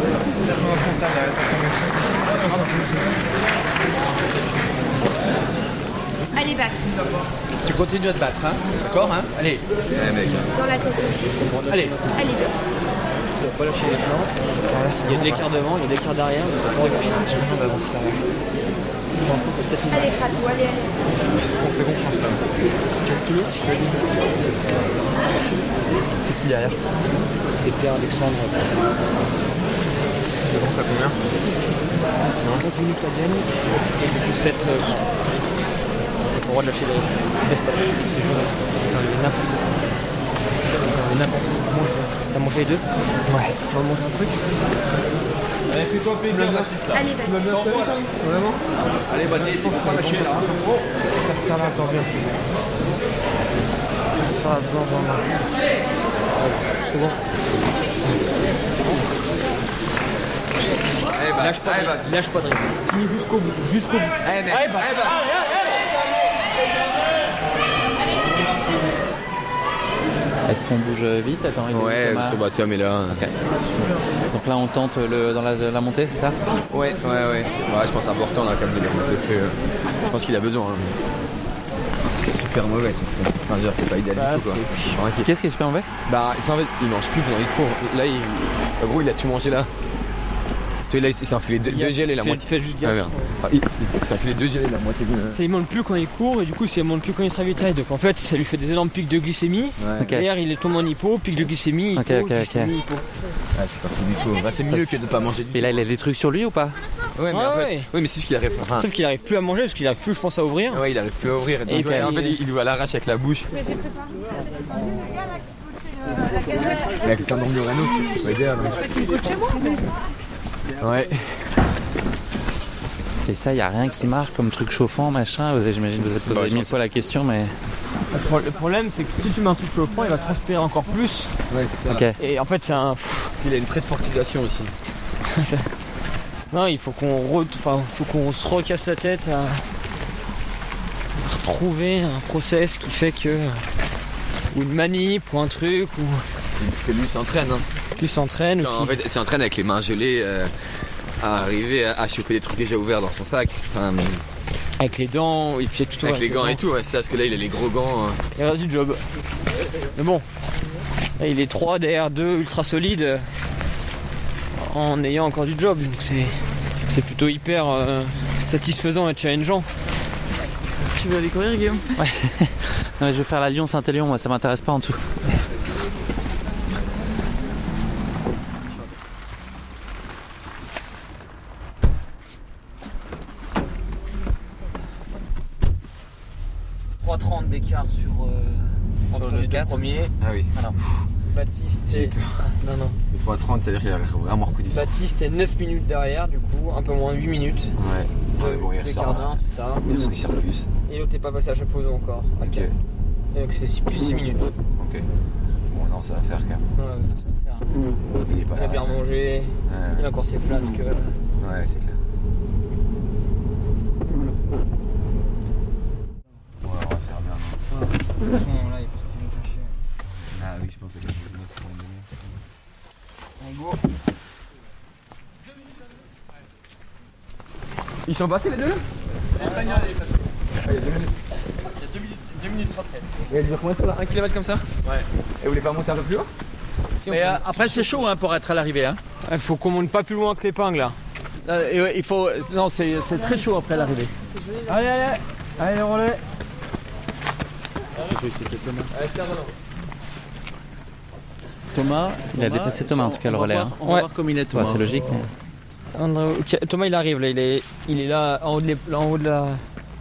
[SPEAKER 7] Allez, batte.
[SPEAKER 14] Tu continues à te battre, hein? D'accord, hein? Allez.
[SPEAKER 8] Ouais, mec.
[SPEAKER 7] Dans la tête.
[SPEAKER 14] Allez.
[SPEAKER 7] Allez, batte.
[SPEAKER 2] Tu vas pas lâcher les plans. Il y a de l'écart devant, il y a de l'écart derrière. J'ai besoin d'avancer derrière.
[SPEAKER 7] Allez, Fratou, allez, allez.
[SPEAKER 14] Pour tes confiance là.
[SPEAKER 2] Tu veux finir si je te dis?
[SPEAKER 14] C'est qui derrière?
[SPEAKER 2] C'est Pierre Alexandre.
[SPEAKER 14] Tu penses à combien?
[SPEAKER 2] onze minutes la gagne. Et du coup sept. Euh, T'as pas le droit de lâcher les. C'est n'importe quoi. N'importe quoi. Mange. T'as mangé les deux? Ouais. Tu vas manger un truc?
[SPEAKER 16] Allez, fais-toi plaisir, Baptiste là.
[SPEAKER 7] Allez, Baptiste.
[SPEAKER 16] Vraiment? Allez, Baptiste, on va pas lâcher là.
[SPEAKER 14] Ça, ça va encore bien. Ça va bien, vraiment. C'est bon.
[SPEAKER 8] Allez, bah,
[SPEAKER 2] lâche pas,
[SPEAKER 8] allez,
[SPEAKER 2] de, bah. lâche pas de rythme. Finis jusqu'au bout, jusqu'au bout.
[SPEAKER 8] Allez, mec. Allez, bah. Allez, bah.
[SPEAKER 1] Est-ce qu'on bouge vite? Attends, il
[SPEAKER 8] ouais, Thomas, bah, Tom est là.
[SPEAKER 1] Okay. Donc là, on tente le, dans la, la montée, c'est ça?
[SPEAKER 8] Ouais, ouais, ouais. Ouais, je pense que c'est important là, quand même, de le fait. Euh, je pense qu'il a besoin. Hein. C'est super mauvais, tu sais. Enfin, c'est pas idéal bah, du tout, quoi.
[SPEAKER 1] Qu'est-ce qui est super mauvais?
[SPEAKER 8] Bah, en fait, il mange plus pendant les cours. Là, il... en gros, il a tout mangé là. Tu vois, là, il s'est enfilé deux, deux gels et la
[SPEAKER 2] fais,
[SPEAKER 8] moitié.
[SPEAKER 2] Fais juste gaffe.
[SPEAKER 8] Ouais, ouais. Ah, il, il s'est enfilé deux gels et la moitié.
[SPEAKER 2] Ça il monte plus quand il court et du coup ça il monte plus quand il se ravitaille. Donc en fait ça lui fait des énormes pics de glycémie.
[SPEAKER 8] Ouais.
[SPEAKER 2] Okay. Hier il est tombé en hypo, pic de glycémie, hypo,
[SPEAKER 1] okay, okay,
[SPEAKER 2] glycémie,
[SPEAKER 1] okay.
[SPEAKER 2] hypo.
[SPEAKER 8] Ouais, c'est pas fou du tout. Bah, c'est mieux que de pas manger du
[SPEAKER 1] Et là il a des trucs sur lui ou pas?
[SPEAKER 8] Ouais, mais
[SPEAKER 2] ouais,
[SPEAKER 8] en fait,
[SPEAKER 2] ouais.
[SPEAKER 8] oui, mais c'est juste qu'il arrive. Enfin...
[SPEAKER 2] Sauf qu'il arrive plus à manger parce qu'il arrive plus, je pense, à ouvrir.
[SPEAKER 8] Ouais, il arrive plus à ouvrir. Donc,
[SPEAKER 2] et
[SPEAKER 8] ouais,
[SPEAKER 2] puis,
[SPEAKER 8] en fait, il, il doit l'arracher avec la bouche.
[SPEAKER 5] Mais j'ai préparé.
[SPEAKER 8] Et avec le syndrome de Raynaud, c'est idéal.
[SPEAKER 5] Tu me coûtes chez moi, mais.
[SPEAKER 8] Ouais.
[SPEAKER 1] Et ça, il n'y a rien qui marche comme truc chauffant, machin. J'imagine que vous êtes posé bah, mille fois la question, mais.
[SPEAKER 2] Le problème, c'est que si tu mets un truc chauffant, il va transpirer encore plus.
[SPEAKER 8] Ouais, c'est ça.
[SPEAKER 1] Okay.
[SPEAKER 2] Et en fait, c'est un.
[SPEAKER 8] Parce qu'il a une très forte utilisation aussi.
[SPEAKER 2] Non, il faut qu'on re... enfin, faut qu'on se recasse la tête à retrouver un process qui fait que. Ou une manip, ou un truc, ou.
[SPEAKER 8] Que lui s'entraîne. Hein.
[SPEAKER 2] Lui s'entraîne.
[SPEAKER 8] Genre, en fait, il s'entraîne avec les mains gelées euh, à arriver à, à choper des trucs déjà ouverts dans son sac. Enfin,
[SPEAKER 2] avec les dents, et puis tout.
[SPEAKER 8] Avec, avec les gants et tout, ouais, c'est ça, parce que là, il a les gros gants. Hein.
[SPEAKER 2] Il reste du job. Mais bon, là, il est trois derrière deux ultra solides en ayant encore du job. Donc c'est, c'est plutôt hyper euh, satisfaisant et challengeant. Tu veux aller courir, Guillaume?
[SPEAKER 1] Ouais. Non, mais je vais faire la Lyon-Saint-Élion, moi ça m'intéresse pas en dessous.
[SPEAKER 2] trois trente d'écart sur, euh, sur le quatre premier.
[SPEAKER 8] Ah oui.
[SPEAKER 2] Alors, Baptiste est... Ah, non, non.
[SPEAKER 8] C'est trois trente, ça veut dire qu'il a vraiment repris du temps.
[SPEAKER 2] Baptiste est neuf minutes derrière, du coup, un peu moins de huit minutes.
[SPEAKER 8] Ouais. Ouais, bon, il
[SPEAKER 2] ressort. D'un, c'est ça.
[SPEAKER 8] Il ressort plus.
[SPEAKER 2] Et l'autre n'est pas passé à chapeau d'eau encore.
[SPEAKER 8] Ok.
[SPEAKER 2] Et donc c'est plus six minutes.
[SPEAKER 8] Ok. Bon, non, ça va faire quand même.
[SPEAKER 2] Ouais, ça va faire.
[SPEAKER 8] Il est pas
[SPEAKER 2] il
[SPEAKER 8] là.
[SPEAKER 2] a bien mangé. Ouais. Il a encore ses flasques.
[SPEAKER 8] Ouais, c'est clair. Ouais, on va se faire bien.
[SPEAKER 2] Ouais. De toute façon, là, il faut se faire chier.
[SPEAKER 8] Ah oui, je pense que c'est quelque chose pour me donner.
[SPEAKER 2] Allez, go.
[SPEAKER 8] Ils sont passés les deux?
[SPEAKER 6] L'espagnol est passé. Il y a deux minutes. Il y a deux minutes trente-sept.
[SPEAKER 8] Et elle dure combien de temps là? Un kilomètre comme ça?
[SPEAKER 6] Ouais.
[SPEAKER 8] Et vous voulez pas monter un peu plus haut?
[SPEAKER 14] Si Mais euh, après c'est chaud hein, pour être à l'arrivée. Hein.
[SPEAKER 2] Il faut qu'on monte pas plus loin que l'épingle là.
[SPEAKER 14] Euh, et, euh, il faut... Non, c'est, c'est très chaud après l'arrivée.
[SPEAKER 2] Allez, allez. Allez, relais.
[SPEAKER 14] Je vais essayer de Thomas.
[SPEAKER 6] Allez, c'est maintenant.
[SPEAKER 14] Thomas.
[SPEAKER 1] Il a dépassé Thomas en tout cas le relais.
[SPEAKER 14] Voir,
[SPEAKER 1] hein.
[SPEAKER 14] On va
[SPEAKER 2] ouais.
[SPEAKER 14] voir comme il est Thomas.
[SPEAKER 1] Ouais, c'est logique. Mais...
[SPEAKER 2] André... Okay. Thomas il arrive là, il est, il est là en haut de, là, en haut de la...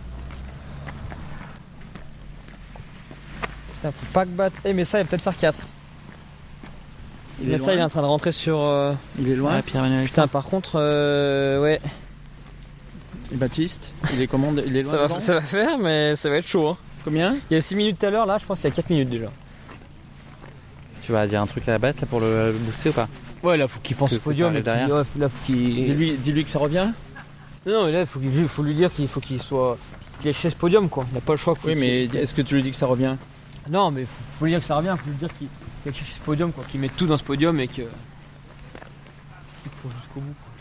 [SPEAKER 2] Putain, faut pas que battre. Eh, mais ça, il va peut-être faire quatre.
[SPEAKER 14] Il
[SPEAKER 2] mais
[SPEAKER 14] est
[SPEAKER 2] ça,
[SPEAKER 14] loin.
[SPEAKER 2] il est en train de rentrer sur. Euh...
[SPEAKER 14] Il est loin.
[SPEAKER 1] Ouais, Pierre-Emmanuel.
[SPEAKER 2] Putain, par contre, euh... ouais.
[SPEAKER 14] Et Baptiste, il est comment? Il est loin.
[SPEAKER 2] Ça va,
[SPEAKER 14] devant
[SPEAKER 2] ça va faire, mais ça va être chaud. Hein.
[SPEAKER 14] Combien?
[SPEAKER 2] Il y a six minutes tout à l'heure, là, je pense qu'il y a quatre minutes déjà.
[SPEAKER 1] Tu vas dire un truc à la bête là pour le, le booster ou pas?
[SPEAKER 2] Ouais, là, faut qu'il pense
[SPEAKER 1] que,
[SPEAKER 2] au podium.
[SPEAKER 1] que derrière.
[SPEAKER 2] Ouais, là, faut qu'il.
[SPEAKER 14] Dis-lui, dis-lui que ça revient.
[SPEAKER 2] Non, mais là, faut, qu'il, faut lui dire qu'il faut qu'il soit. Qu'il ait chez ce podium, quoi. Il n'a pas le choix.
[SPEAKER 14] Oui, mais est-ce que tu lui dis que ça revient?
[SPEAKER 2] Non, mais faut, faut lui dire que ça revient. Faut lui dire qu'il qu'il ait chez ce podium, quoi. Qu'il mette tout dans ce podium et que. Il faut jusqu'au bout, quoi.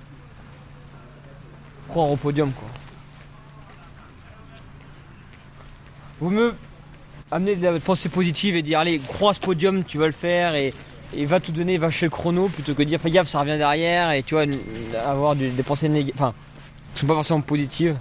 [SPEAKER 2] Croire au podium, quoi. Vaut mieux amener de la pensée positive et dire allez, crois ce podium, tu vas le faire et, et va tout donner, va chez le chrono plutôt que de dire fais gaffe, ça revient derrière et tu vois, avoir du, des pensées négatives, enfin, qui sont pas forcément positives.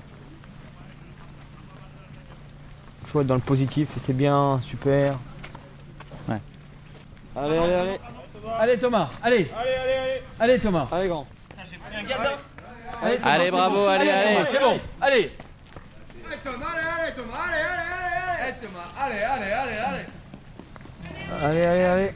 [SPEAKER 2] Il faut être dans le positif et c'est bien, super.
[SPEAKER 1] Ouais.
[SPEAKER 2] Allez, allez, allez.
[SPEAKER 14] Allez Thomas, allez.
[SPEAKER 6] Allez, allez, allez.
[SPEAKER 14] Allez Thomas.
[SPEAKER 2] Allez, grand.
[SPEAKER 6] J'ai pris un gadin.
[SPEAKER 14] Allez, Thomas,
[SPEAKER 1] allez bravo,
[SPEAKER 14] bon.
[SPEAKER 1] allez, allez.
[SPEAKER 14] Thomas, c'est bon, allez.
[SPEAKER 6] Allez, Thomas, allez, allez, Thomas, allez, allez, allez. Allez, Thomas, allez, allez, allez, allez.
[SPEAKER 2] Allez, allez, allez.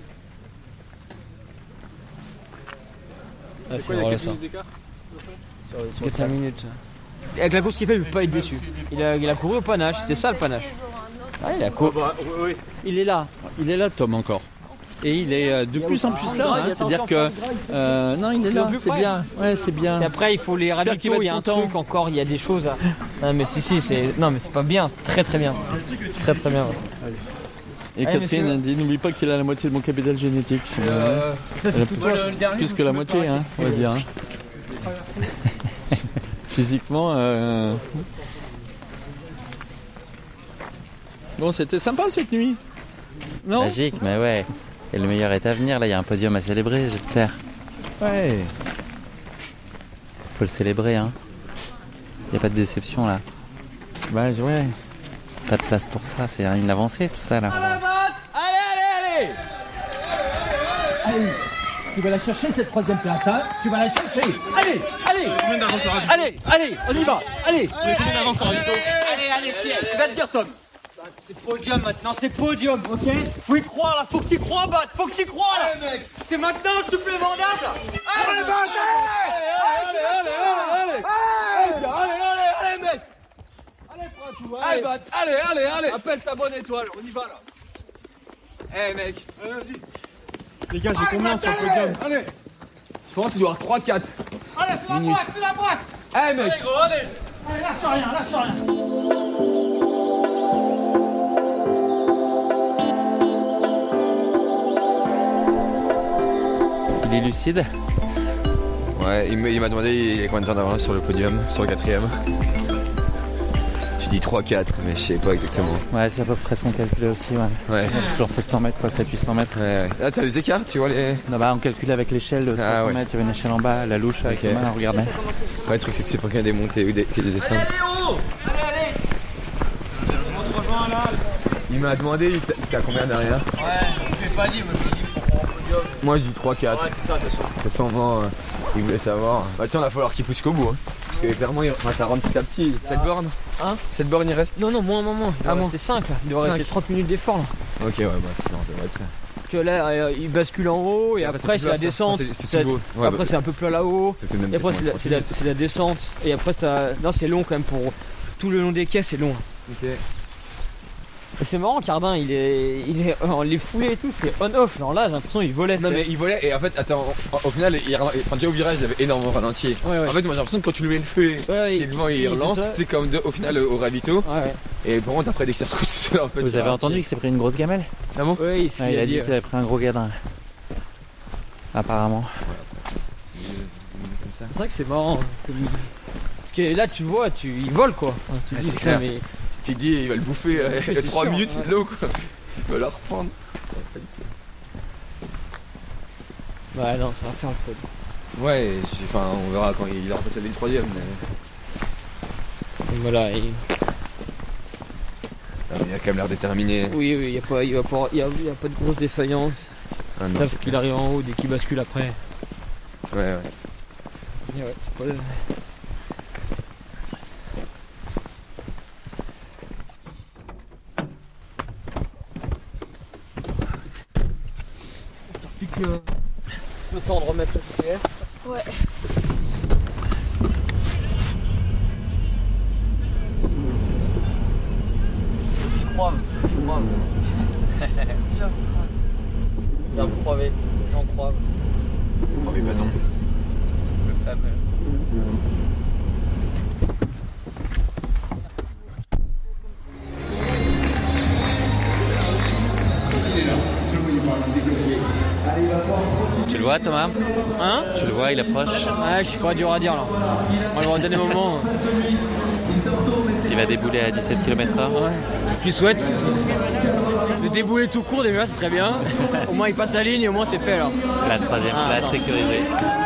[SPEAKER 2] Ah, c'est vrai ça. quatre cinq minutes. Avec la course qu'il fait, il ne peut pas être déçu. Il a, il a couru au panache, c'est ça le panache. Ah, il a couru.
[SPEAKER 6] Oh, bah, oui, oui.
[SPEAKER 14] Il est là, il est là Tom encore. Et il est euh, de plus en plus là, hein, c'est-à-dire que euh, non, il est là, c'est bien, ouais, c'est bien.
[SPEAKER 2] Et après, il faut les
[SPEAKER 14] J'espère qu'il va
[SPEAKER 2] ravitaux, il y
[SPEAKER 14] être
[SPEAKER 2] a un
[SPEAKER 14] content.
[SPEAKER 2] truc encore, il y a des choses à. Non, mais si, si, c'est. Non, mais c'est pas bien, c'est très très bien. C'est très très bien.
[SPEAKER 14] Et
[SPEAKER 2] Allez,
[SPEAKER 14] Catherine
[SPEAKER 2] messieurs.
[SPEAKER 14] a dit n'oublie pas qu'il a la moitié de mon capital génétique.
[SPEAKER 2] Euh, ça, c'est
[SPEAKER 14] Elle a
[SPEAKER 2] tout
[SPEAKER 14] plus,
[SPEAKER 2] toi, le dernier,
[SPEAKER 14] plus
[SPEAKER 2] je
[SPEAKER 14] que
[SPEAKER 2] me
[SPEAKER 14] la
[SPEAKER 2] fais
[SPEAKER 14] moitié,
[SPEAKER 2] pas
[SPEAKER 14] hein, on va dire. Hein. Physiquement. Euh... Bon, c'était sympa cette nuit. Non?
[SPEAKER 1] Magique, mais ouais. Et le meilleur est à venir, là il y a un podium à célébrer, j'espère.
[SPEAKER 14] Ouais.
[SPEAKER 1] faut le célébrer, hein. Y a pas de déception là.
[SPEAKER 14] Bah ouais.
[SPEAKER 1] Pas de place pour ça, c'est une avancée tout ça là.
[SPEAKER 14] Allez, allez, allez. Allez, tu vas la chercher cette troisième place, hein. Tu vas la chercher. Allez, allez. Allez, allez, on y va. Allez. Combien d'avance en ravito ? Allez, allez, tiens. Tu vas te dire, Tom.
[SPEAKER 2] C'est podium maintenant, c'est podium, ok? Faut y croire là, faut que tu crois, Bat, faut que tu crois là! Allez, mec! C'est maintenant le supplément d'âme là! Allez, Bat! Allez, allez, allez, allez! Allez, allez, allez, mec! Allez, Fratou, allez, Bat, allez, allez, allez! Appelle ta bonne étoile, on y va là! Eh, mec! Allez, vas-y!
[SPEAKER 12] Les gars, j'ai combien sur le podium?
[SPEAKER 2] Allez!
[SPEAKER 14] Je pense qu'il doit y avoir trois quatre.
[SPEAKER 2] Allez, c'est la boîte, c'est la boîte!
[SPEAKER 14] Eh, mec!
[SPEAKER 2] Allez, gros, allez! Allez, lâche rien, lâche rien!
[SPEAKER 1] Il est lucide.
[SPEAKER 8] Ouais, il m'a demandé il y a combien de temps d'avance sur le podium, sur le quatrième. J'ai dit trois quatre, mais je sais pas exactement.
[SPEAKER 1] Ouais, c'est à peu près ce qu'on calculait aussi, ouais.
[SPEAKER 8] Ouais.
[SPEAKER 1] Sur sept cents mètres, quoi, sept cents huit cents mètres.
[SPEAKER 8] Ouais, ouais. Ah, t'as les écarts, tu vois les...
[SPEAKER 1] Non, bah, on calculait avec l'échelle de trois cents
[SPEAKER 8] ah, ouais.
[SPEAKER 1] mètres, il y avait une échelle en bas, la louche avec
[SPEAKER 8] okay.
[SPEAKER 1] les mains, on regardait.
[SPEAKER 8] Ouais, le truc, c'est que c'est pas qu'il y a des montées ou des, qu'il y a des descentes.
[SPEAKER 2] Allez, allez, oh! Allez, allez! On se rejoint là.
[SPEAKER 8] Il m'a demandé, c'était à combien derrière?
[SPEAKER 2] Ouais, je l'ai pas dit, moi je lui ai dit qu'il faut prendre un podium.
[SPEAKER 8] Moi je dis trois quatre.
[SPEAKER 2] Ouais, c'est ça, de toute façon.
[SPEAKER 8] De toute façon, moi, euh, il voulait savoir. Bah, tiens, il va falloir qu'il pousse qu'au bout. Hein. Parce que clairement, il... enfin, ça rentre petit à petit. Cette borne
[SPEAKER 2] Hein?
[SPEAKER 8] Cette borne, il reste?
[SPEAKER 2] Non, non, moins, moins, moins. Il doit
[SPEAKER 8] ah,
[SPEAKER 2] rester cinq là. Il doit rester trente minutes d'effort là.
[SPEAKER 8] Ok, ouais, bah, sinon, ça va être ça.
[SPEAKER 2] Que là, euh, il bascule en haut et, et après, après c'est la descente.
[SPEAKER 8] C'est, c'est
[SPEAKER 2] ouais, après,
[SPEAKER 8] bah,
[SPEAKER 2] c'est un peu plat là-haut. Et après, c'est la, c'est, la, c'est la descente. Et après, ça. Non, c'est long quand même pour. Tout le long des quais, c'est long.
[SPEAKER 8] Ok.
[SPEAKER 2] Et c'est marrant, Cardin, il est, il est, on les foulait et tout, c'est on-off. Genre là, j'ai l'impression qu'il volait.
[SPEAKER 8] Non, mais il volait et en fait, attends, au, au final, il, enfin, déjà au virage, il avait énormément ralenti.
[SPEAKER 2] Ouais, ouais.
[SPEAKER 8] En fait, moi j'ai l'impression que quand tu lui mets le feu ouais, et le vent il relance, c'est comme de, au final au ravito.
[SPEAKER 2] Ouais, ouais.
[SPEAKER 8] Et par contre, après, dès qu'il s'est retrouvé tout seul, en fait.
[SPEAKER 1] Vous avez entendu qu'il s'est pris une grosse gamelle?
[SPEAKER 8] Ah bon?
[SPEAKER 2] Oui, il,
[SPEAKER 1] ouais, il a dit, dit qu'il avait pris un gros gadin. Apparemment.
[SPEAKER 2] C'est vrai que c'est marrant. Comme... Parce que là, tu vois, tu... il vole quoi. Tu
[SPEAKER 8] ah,
[SPEAKER 2] dis,
[SPEAKER 8] c'est clair.
[SPEAKER 2] Mais...
[SPEAKER 8] Tu te dis, il va le bouffer, il y a trois minutes, c'est de l'eau quoi. Il va la reprendre.
[SPEAKER 2] Ouais, non, ça va faire le pod.
[SPEAKER 8] Ouais, enfin, on verra quand il aura passé le troisième. Mais...
[SPEAKER 2] Voilà, et...
[SPEAKER 8] ah, il a quand même l'air déterminé.
[SPEAKER 2] Oui, oui, il n'y a, pas, il a, pas, il a, il a pas de grosse défaillance. Ah, non, là, faut qu'il arrive en haut dès qu'il bascule après.
[SPEAKER 8] Ouais, ouais.
[SPEAKER 2] Et ouais, c'est pas... Le temps de remettre le G P S.
[SPEAKER 5] Ouais.
[SPEAKER 2] Tu crois, tu crois.
[SPEAKER 5] J'en crois.
[SPEAKER 2] J'en crois, j'en crois.
[SPEAKER 8] Crois bâton.
[SPEAKER 2] Le fameux.
[SPEAKER 1] Tu le vois, Thomas?
[SPEAKER 2] Hein?
[SPEAKER 1] Tu le vois, il approche.
[SPEAKER 2] Ouais, je suis pas dur à dire là. Moi, le dernier moment.
[SPEAKER 1] Il va débouler à dix-sept kilomètres heure.
[SPEAKER 2] Ouais. Tu souhaites? Le débouler tout court déjà, ce serait bien. Au moins, il passe la ligne et au moins, c'est fait alors.
[SPEAKER 1] La troisième ah, place sécurisée.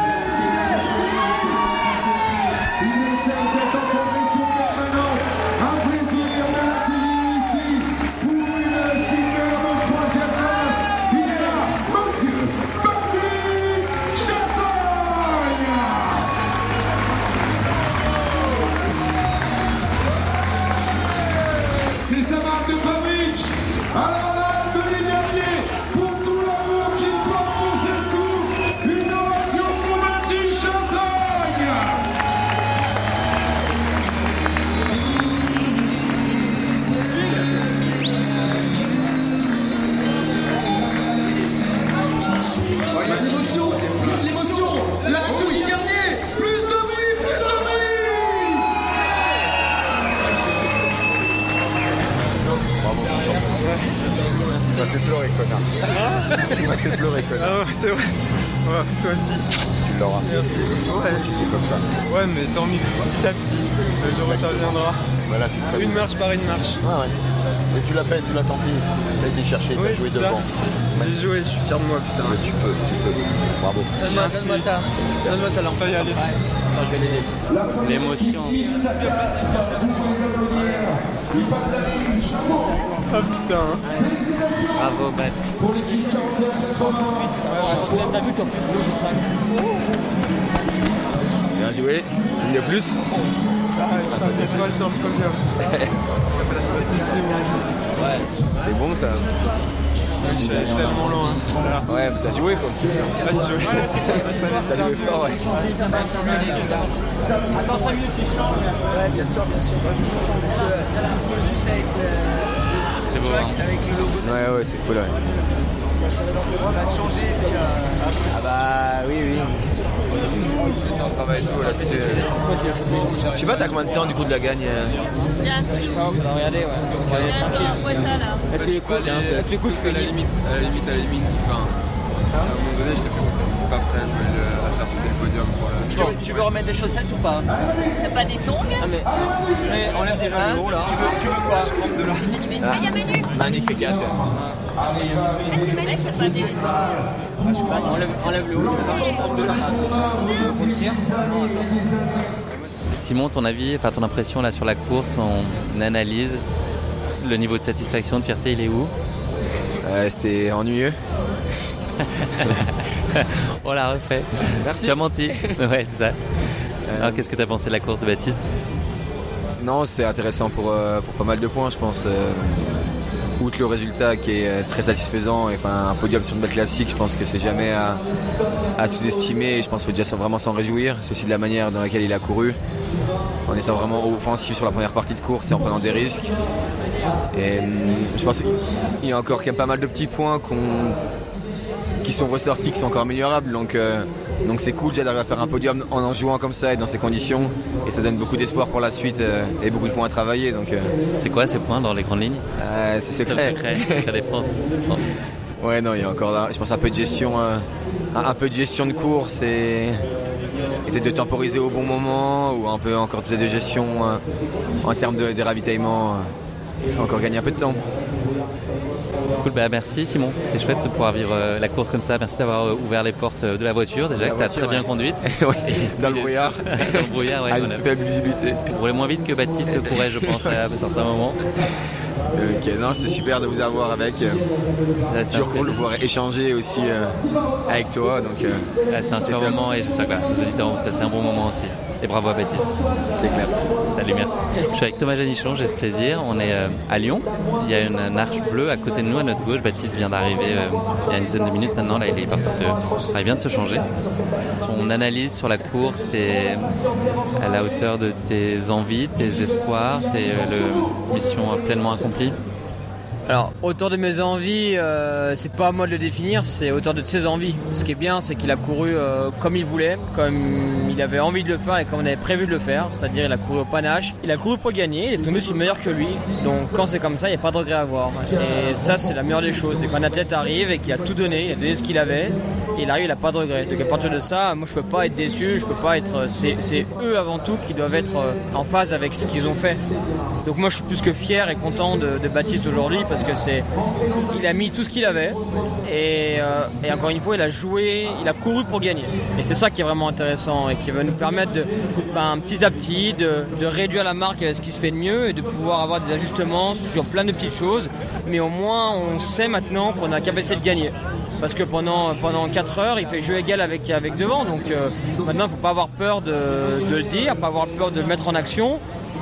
[SPEAKER 12] Ah ouais, c'est vrai. Ouais, toi aussi.
[SPEAKER 8] Tu l'auras.
[SPEAKER 12] Merci. Ouais.
[SPEAKER 8] Tu dis comme ça.
[SPEAKER 12] Ouais, mais tant mieux, petit à petit. Le jour où ça viendra.
[SPEAKER 8] Voilà, c'est très
[SPEAKER 12] une
[SPEAKER 8] bien.
[SPEAKER 12] marche par une marche.
[SPEAKER 13] Ah ouais. Et tu l'as fait, tu l'as tenté. Tu as été chercher, tu
[SPEAKER 12] oui,
[SPEAKER 13] as joué devant.
[SPEAKER 3] J'ai joué, je suis fier de moi, putain.
[SPEAKER 8] Mais tu peux, tu peux. Bravo.
[SPEAKER 2] Donne-moi donne-moi ta, donne-moi ta lampe.
[SPEAKER 3] On va y aller.
[SPEAKER 2] Ouais. Attends, je vais l'aider.
[SPEAKER 1] L'émotion.
[SPEAKER 3] Oh putain.
[SPEAKER 1] Bravo, Bat.
[SPEAKER 2] T'as vu, tu en fais deux ou cinq.
[SPEAKER 8] Bien joué. Une de plus.
[SPEAKER 3] Peut-être pas sur le podium.
[SPEAKER 8] Ouais. C'est bon ça.
[SPEAKER 3] Je suis tellement loin. Voilà.
[SPEAKER 8] Ouais, mais t'as joué quoi.
[SPEAKER 3] Ah, j'ai joué.
[SPEAKER 8] T'as joué fort, ouais.
[SPEAKER 2] Attends, cinq minutes, tu changes.
[SPEAKER 14] Ouais, bien sûr, bien sûr. Juste avec le.
[SPEAKER 1] C'est beau. Hein.
[SPEAKER 14] Avec le logo.
[SPEAKER 8] Ouais, ouais, c'est cool, ouais.
[SPEAKER 14] On a changé. Puis, euh...
[SPEAKER 8] Ah bah oui, oui. Putain, on se travaille tout là-dessus. Je sais pas, t'as combien de temps du coup de la gagne?
[SPEAKER 5] Bien.
[SPEAKER 2] Je sais pas, vous en regardez, ouais. Parce qu'on est tranquille.
[SPEAKER 5] On voit ça là.
[SPEAKER 2] Là, tu écoutes, hein, tu écoutes,
[SPEAKER 3] À la limite, à la limite, à la limite. Enfin, à un moment donné, j'étais pas prêt à jouer le, à faire sauter le podium. Quoi.
[SPEAKER 14] Tu, tu veux remettre des chaussettes ou pas?
[SPEAKER 5] T'as pas des tongs?
[SPEAKER 2] Ah, mais allez, enlève déjà le haut là.
[SPEAKER 14] Tu veux, tu veux quoi?
[SPEAKER 3] De là.
[SPEAKER 5] C'est Manu, mais ça, y a Manu.
[SPEAKER 8] Magnifique.
[SPEAKER 5] Eh, c'est Manu, t'as pas des.
[SPEAKER 2] Enlève, enlève le haut. De là. On tire.
[SPEAKER 1] Simon, ton avis, enfin ton impression là sur la course, ton analyse, le niveau de satisfaction, de fierté, il est où?
[SPEAKER 8] euh, C'était ennuyeux.
[SPEAKER 1] On l'a refait.
[SPEAKER 8] Merci.
[SPEAKER 1] Tu as menti. Ouais, c'est ça. Alors, qu'est-ce que tu as pensé de la course de Baptiste?
[SPEAKER 8] Non, c'était intéressant pour, euh, pour pas mal de points, je pense. Euh, outre le résultat qui est euh, très satisfaisant, et, enfin, un podium sur une belle classique, je pense que c'est jamais à, à sous-estimer. Je pense qu'il faut déjà vraiment s'en réjouir. C'est aussi de la manière dans laquelle il a couru, en étant vraiment offensif sur la première partie de course et en prenant des risques. Et hum, je pense qu'il y a encore quand même pas mal de petits points qu'on... qui sont ressortis, qui sont encore améliorables, donc euh, donc c'est cool déjà d'arriver à faire un podium en en jouant comme ça et dans ces conditions, et ça donne beaucoup d'espoir pour la suite euh, et beaucoup de points à travailler. Donc euh,
[SPEAKER 1] c'est quoi ces points dans les grandes lignes?
[SPEAKER 8] euh, c'est secret.
[SPEAKER 1] secret, secret défense.
[SPEAKER 8] Ouais, non, il y a encore là, je pense un peu de gestion, euh, un, un peu de gestion de course et, et peut-être de temporiser au bon moment, ou un peu encore peut-être de gestion euh, en termes de, de ravitaillement, euh, encore gagner un peu de temps.
[SPEAKER 1] Cool, bah merci Simon, c'était chouette de pouvoir vivre euh, la course comme ça. Merci d'avoir euh, ouvert les portes euh, de la voiture déjà, la que tu as très ouais. bien conduite.
[SPEAKER 8] Ouais, dans le brouillard.
[SPEAKER 1] Dans le brouillard, ouais.
[SPEAKER 8] À une belle visibilité.
[SPEAKER 1] On roulait moins vite que Baptiste courait, je pense, à, à certains moments.
[SPEAKER 8] Ok, non, c'est super de vous avoir avec. Euh, c'est toujours cool de pouvoir échanger aussi euh, avec toi. Donc, euh,
[SPEAKER 1] ah, c'est un super moment et j'espère que les auditeurs vont passer un bon moment aussi. Et bravo à Baptiste.
[SPEAKER 8] C'est clair.
[SPEAKER 1] Salut, merci. Je suis avec Thomas Janichon, j'ai ce plaisir. On est euh, à Lyon. Il y a une, une arche bleue à côté de nous, à notre gauche. Baptiste vient d'arriver euh, il y a une dizaine de minutes maintenant. Là, il est parti se... enfin, il vient de se changer. Son analyse sur la course, t'es à la hauteur de tes envies, tes espoirs, tes euh, mission pleinement accomplie.
[SPEAKER 2] Alors, auteur de mes envies, euh, c'est pas à moi de le définir, c'est auteur de ses envies. Ce qui est bien, c'est qu'il a couru euh, comme il voulait, comme il avait envie de le faire et comme on avait prévu de le faire. C'est-à-dire, il a couru au panache, il a couru pour gagner, il est tombé sur meilleur que lui. Donc, quand c'est comme ça, il n'y a pas de regret à avoir. Et ça, c'est la meilleure des choses. C'est quand un athlète arrive et qu'il a tout donné, il a donné ce qu'il avait, et il arrive, il n'a pas de regret. Donc, à partir de ça, moi, je peux pas être déçu, je peux pas être. C'est, c'est eux avant tout qui doivent être en phase avec ce qu'ils ont fait. Donc, moi, je suis plus que fier et content de, de Baptiste aujourd'hui. Parce que c'est, il a mis tout ce qu'il avait et, euh, et encore une fois il a joué, il a couru pour gagner et c'est ça qui est vraiment intéressant et qui va nous permettre de, ben, petit à petit de, de réduire la marque avec ce qui se fait de mieux et de pouvoir avoir des ajustements sur plein de petites choses, mais au moins on sait maintenant qu'on a la capacité de gagner. Parce que pendant, pendant quatre heures, il fait jeu égal avec, avec devant, donc euh, maintenant il ne faut pas avoir peur de, de le dire, pas avoir peur de le mettre en action.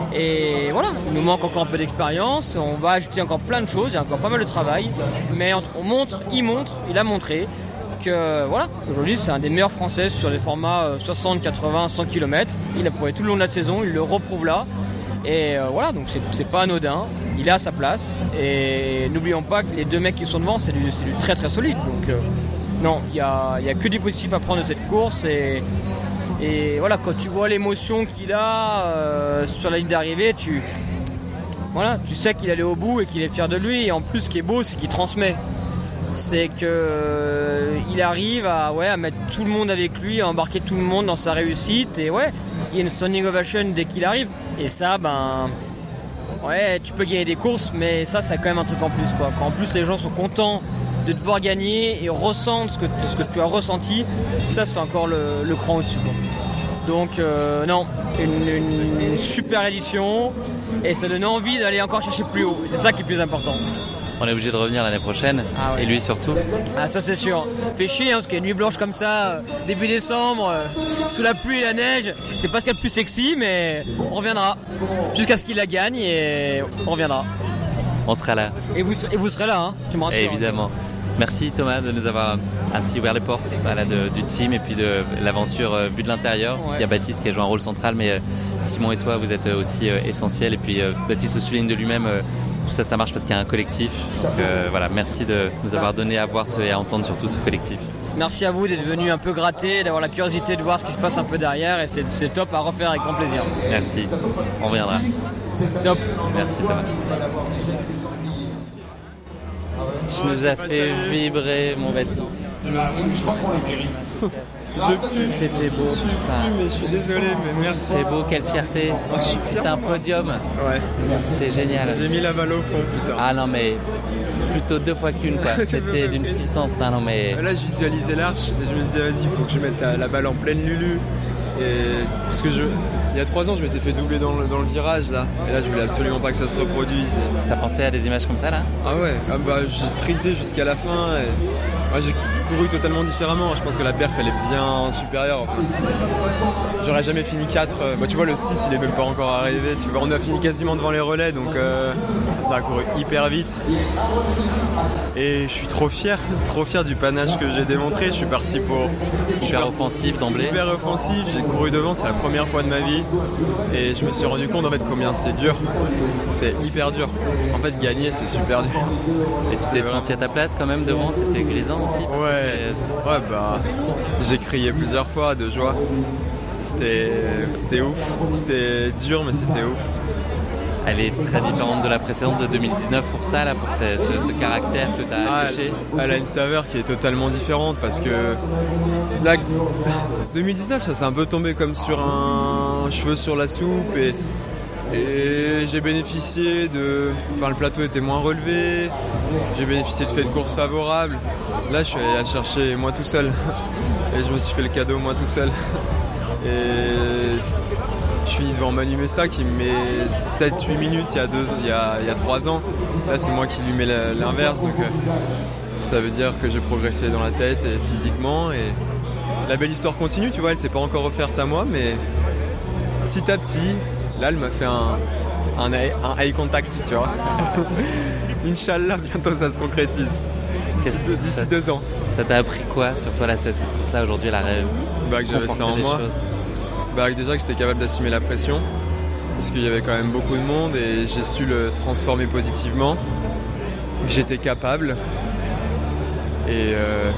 [SPEAKER 2] Et voilà, il nous manque encore un peu d'expérience, on va ajouter encore plein de choses, il y a encore pas mal de travail, mais on montre, il montre, il a montré que voilà, aujourd'hui c'est un des meilleurs Français sur les formats soixante, quatre-vingts, cent kilomètres, il a prouvé tout le long de la saison, il le reprouve là, et euh, voilà, donc c'est, c'est pas anodin, il est à sa place, et n'oublions pas que les deux mecs qui sont devant, c'est du, c'est du très très solide, donc euh, non, il n'y a, y a que du positif à prendre de cette course, et Et voilà, quand tu vois l'émotion qu'il a euh, sur la ligne d'arrivée, tu, voilà, tu sais qu'il allait au bout et qu'il est fier de lui. Et en plus, ce qui est beau, c'est qu'il transmet. C'est qu'il euh, arrive à, ouais, à mettre tout le monde avec lui, à embarquer tout le monde dans sa réussite. Et ouais, il y a une standing ovation dès qu'il arrive. Et ça, ben, ouais, tu peux gagner des courses, mais ça, c'est quand même un truc en plus, quoi. Quand en plus les gens sont contents de devoir gagner et ressentir ce que, ce que tu as ressenti, ça c'est encore le, le cran au-dessus. Donc euh, non, une, une, une super édition et ça donne envie d'aller encore chercher plus haut. C'est ça qui est plus important.
[SPEAKER 1] On est obligé de revenir l'année prochaine, ah ouais. Et lui surtout.
[SPEAKER 2] Ah ça c'est sûr. Fait chier hein, parce qu'il y a une nuit blanche comme ça, euh, début décembre, euh, sous la pluie et la neige. C'est pas ce qu'il y a de plus sexy, mais on reviendra. Jusqu'à ce qu'il la gagne et on reviendra.
[SPEAKER 1] On sera là.
[SPEAKER 2] Et vous, et vous serez là, hein, tu me rassures.
[SPEAKER 1] Évidemment. Merci Thomas de nous avoir ainsi ouvert les portes voilà, de, du team et puis de l'aventure euh, vue de l'intérieur. Ouais. Il y a Baptiste qui a joué un rôle central, mais euh, Simon et toi vous êtes aussi euh, essentiels. Et puis euh, Baptiste le souligne de lui-même. Euh, Tout ça, ça marche parce qu'il y a un collectif. Donc euh, voilà, merci de nous avoir donné à voir ce, et à entendre surtout ce collectif.
[SPEAKER 2] Merci à vous d'être venu un peu gratter, d'avoir la curiosité de voir ce qui se passe un peu derrière. Et c'est, c'est top à refaire avec grand plaisir.
[SPEAKER 1] Merci, on reviendra.
[SPEAKER 2] Top.
[SPEAKER 1] Merci Thomas. Tu nous as fait vibrer, mon Baptiste.
[SPEAKER 12] Je crois qu'on est guéri.
[SPEAKER 1] C'était beau, putain.
[SPEAKER 12] Mais je suis désolé, mais merci.
[SPEAKER 1] C'est beau, quelle fierté. C'est un podium.
[SPEAKER 12] Ouais.
[SPEAKER 1] C'est génial.
[SPEAKER 12] J'ai mis la balle au fond, putain.
[SPEAKER 1] Ah non, mais plutôt deux fois qu'une, quoi. C'était d'une puissance. Non, non, mais.
[SPEAKER 12] Là, je visualisais l'arche et je me disais, vas-y, il faut que je mette la balle en pleine lulu. Et parce que je, il y a trois ans, je m'étais fait doubler dans le, dans le virage là. Et là, je voulais absolument pas que ça se reproduise. Et...
[SPEAKER 1] T'as pensé à des images comme ça là?
[SPEAKER 12] Ah ouais, ah bah, j'ai sprinté jusqu'à la fin. Et... Ouais, j'ai couru totalement différemment. Je pense que la perf elle est bien supérieure. J'aurais jamais fini quatre. Bah, tu vois, le six il est même pas encore arrivé. Tu vois, on a fini quasiment devant les relais donc euh, ça a couru hyper vite. Et je suis trop fier, trop fier du panache que j'ai démontré. Je suis parti pour.
[SPEAKER 1] Hyper offensif d'emblée.
[SPEAKER 12] Hyper offensif. J'ai couru devant, c'est la première fois de ma vie. Et je me suis rendu compte en fait combien c'est dur. C'est hyper dur. En fait, gagner c'est super dur.
[SPEAKER 1] Et tu t'es senti à ta place quand même devant? C'était grisant aussi?
[SPEAKER 12] Ouais, ouais bah j'ai crié plusieurs fois de joie. C'était, c'était ouf. C'était dur mais c'était ouf.
[SPEAKER 1] Elle est très différente de la précédente de deux mille dix-neuf pour ça, là, pour ce, ce, ce caractère que tu as affiché.
[SPEAKER 12] Ah, elle a une saveur qui est totalement différente parce que là, deux mille dix-neuf, ça s'est un peu tombé comme sur un cheveu sur la soupe et, et j'ai bénéficié de... Enfin, le plateau était moins relevé, j'ai bénéficié de faits de course favorables. Là, je suis allé la chercher moi tout seul et je me suis fait le cadeau moi tout seul. Et... je finis devant Manu Messa qui me met sept huit minutes il y a deux, il y a, il y a trois ans. Là c'est moi qui lui mets l'inverse donc euh, ça veut dire que j'ai progressé dans la tête et physiquement et la belle histoire continue, tu vois, elle s'est pas encore offerte à moi mais petit à petit là elle m'a fait un, un, eye, un eye contact, tu vois. Inch'Allah bientôt ça se concrétise d'ici deux, d'ici deux ans.
[SPEAKER 1] Ça t'a appris quoi sur toi là, cette course-là aujourd'hui, la rêve?
[SPEAKER 12] Bah que j'avais ça en moi. Choses. Bah, déjà que j'étais capable d'assumer la pression parce qu'il y avait quand même beaucoup de monde et j'ai su le transformer positivement, que j'étais capable et euh,